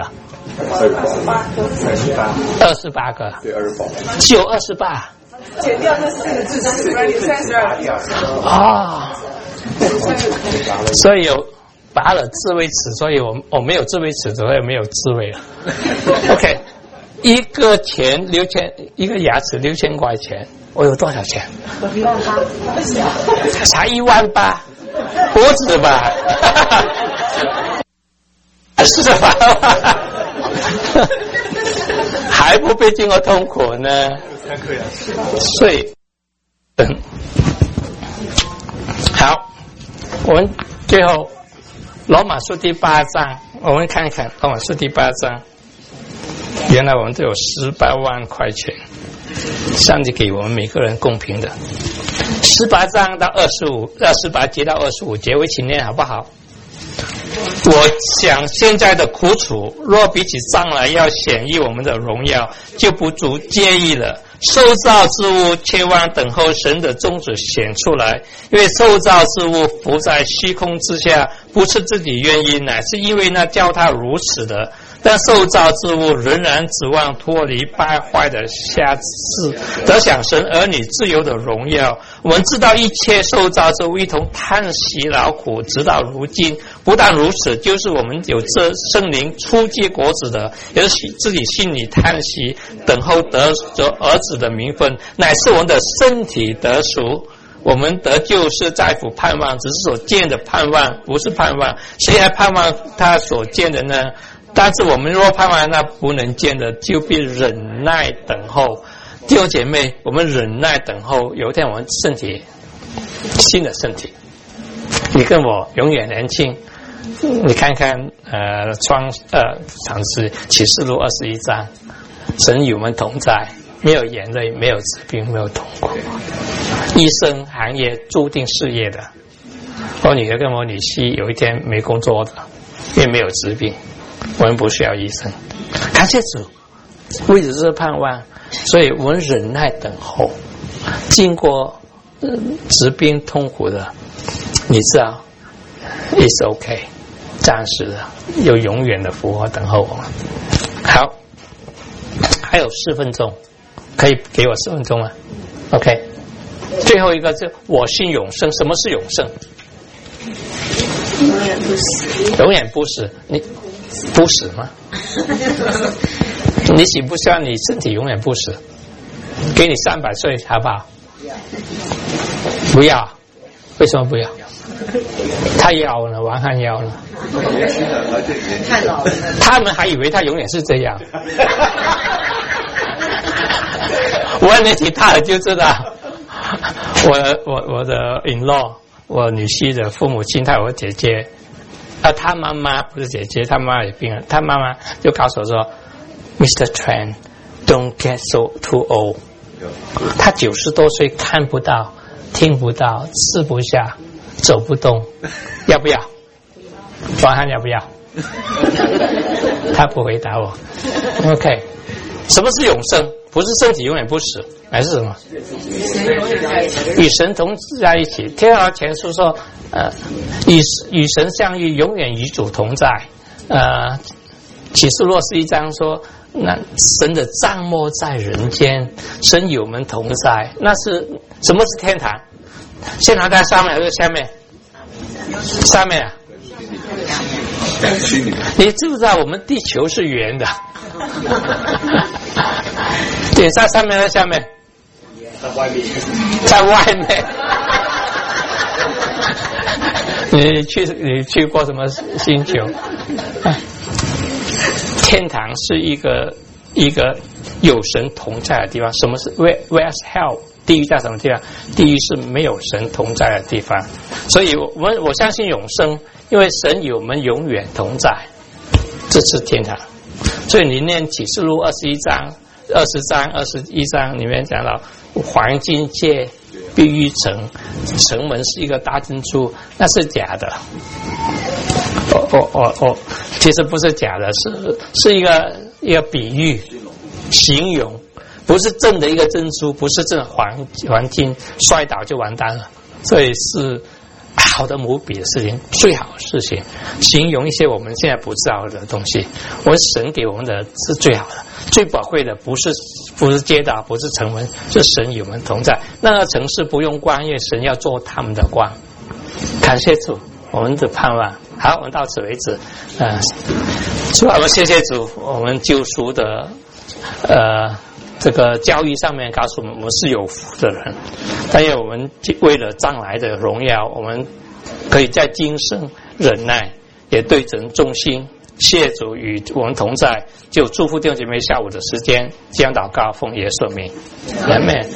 S1: ？28个，
S2: 对，28，
S1: 只有28。
S3: 减掉那4个智齿，32
S1: 啊，所以有拔了智慧齿，所以我没有智慧齿，所以没有智慧了。OK， 一个牙齿6000块钱，我有多少钱？18000，才18000，不止吧？是吧？还不被经过痛苦呢？所以，好，我们最后罗马书第8章，我们看一看罗马书第8章。原来我们都有18万块钱，上帝给我们每个人公平的。18章到28节到25节，我一起念好不好？我想现在的苦楚，若比起将来要显益我们的荣耀，就不足介意了。受造之物切望等候神的宗旨显出来，因为受造之物浮在虚空之下，不是自己愿意，乃是因为那叫他如此的。但受造之物仍然指望脱离败坏的瑕疵，得享神儿女自由的荣耀。我们知道一切受造之物一同叹息劳苦，直到如今。不但如此，就是我们有这圣灵初结果子的，也是自己心里叹息，等候得着儿子的名分，乃是我们的身体得赎。我们得救是在乎盼望，只是所见的盼望，不是盼望。谁还盼望他所见的呢？但是我们若盼望那不能见的，就必忍耐等候。弟兄姐妹，我们忍耐等候，有一天我们身体新的身体，你跟我永远年轻。你看看尝试启示录21章，神与我们同在，没有眼泪，没有疾病，没有痛苦。医生行业注定失业的，我女儿跟我女婿有一天没工作的，因为没有疾病。我们不需要医生，感谢主，为的是盼望，所以我们忍耐等候，经过疾病痛苦的，你知道 ，it's okay， 暂时的，有永远的复活等候我们。好，还有4分钟，可以给我4分钟吗 ？OK， 最后一个是我信永生，什么是永生？
S3: 永远不死，
S1: 永远不死，你不死吗？你喜不希望你身体永远不死？给你300岁好不好？不要，为什么不要？太老了，王汉腰了。
S3: 太老了。
S1: 他们还以为他永远是这样。我年纪大了就知道，我的 in-law， 我女婿的父母亲，他有个姐姐。他妈妈不是姐姐，他妈妈也病了。他妈妈就告诉我说 ，Mr. Tran, don't get so too old。他90多岁，看不到，听不到，吃不下，走不动，要不要？王汉要不要？他不回答我。OK， 什么是永生？不是身体永远不死，还是什么？与神同在一起。天主前书说，与神相遇，永远与主同在。启示录11章说，那神的帐幕在人间，神与我们同在。那是什么是天堂？ 线条在上面还是下面？上面啊。你知不知道我们地球是圆的？点在上面还是下面？
S2: 在外面。
S1: 在外面。你去过什么星球？天堂是一个有神同在的地方。什么是 Where's hell？ 地狱在什么地方？地狱是没有神同在的地方。所以我相信永生，因为神与我们永远同在，这是天堂。所以你念启示录21章、20章、21章里面讲到黄金界、碧玉城，城门是一个大珍珠，那是假的。其实不是假的，是一个比喻、形容，不是真的一个珍珠，不是真的黄金，摔倒就完蛋了。所以是好的无比的事情，最好的事情，形容一些我们现在不知道的东西。神给我们的是最好的、最宝贵的，不是街道，不是城门，是神与我们同在。那个城市不用光，因为神要做他们的光。感谢主，我们的盼望。好，我们到此为止。主啊，我们谢谢主，我们救赎的这个教育上面告诉我们是有福的人，但愿我们为了将来的荣耀，我们可以在今生忍耐，也对准忠心。谢主与我们同在，就祝福弟兄姐妹下午的时间，这样祷告，奉耶稣名，阿们。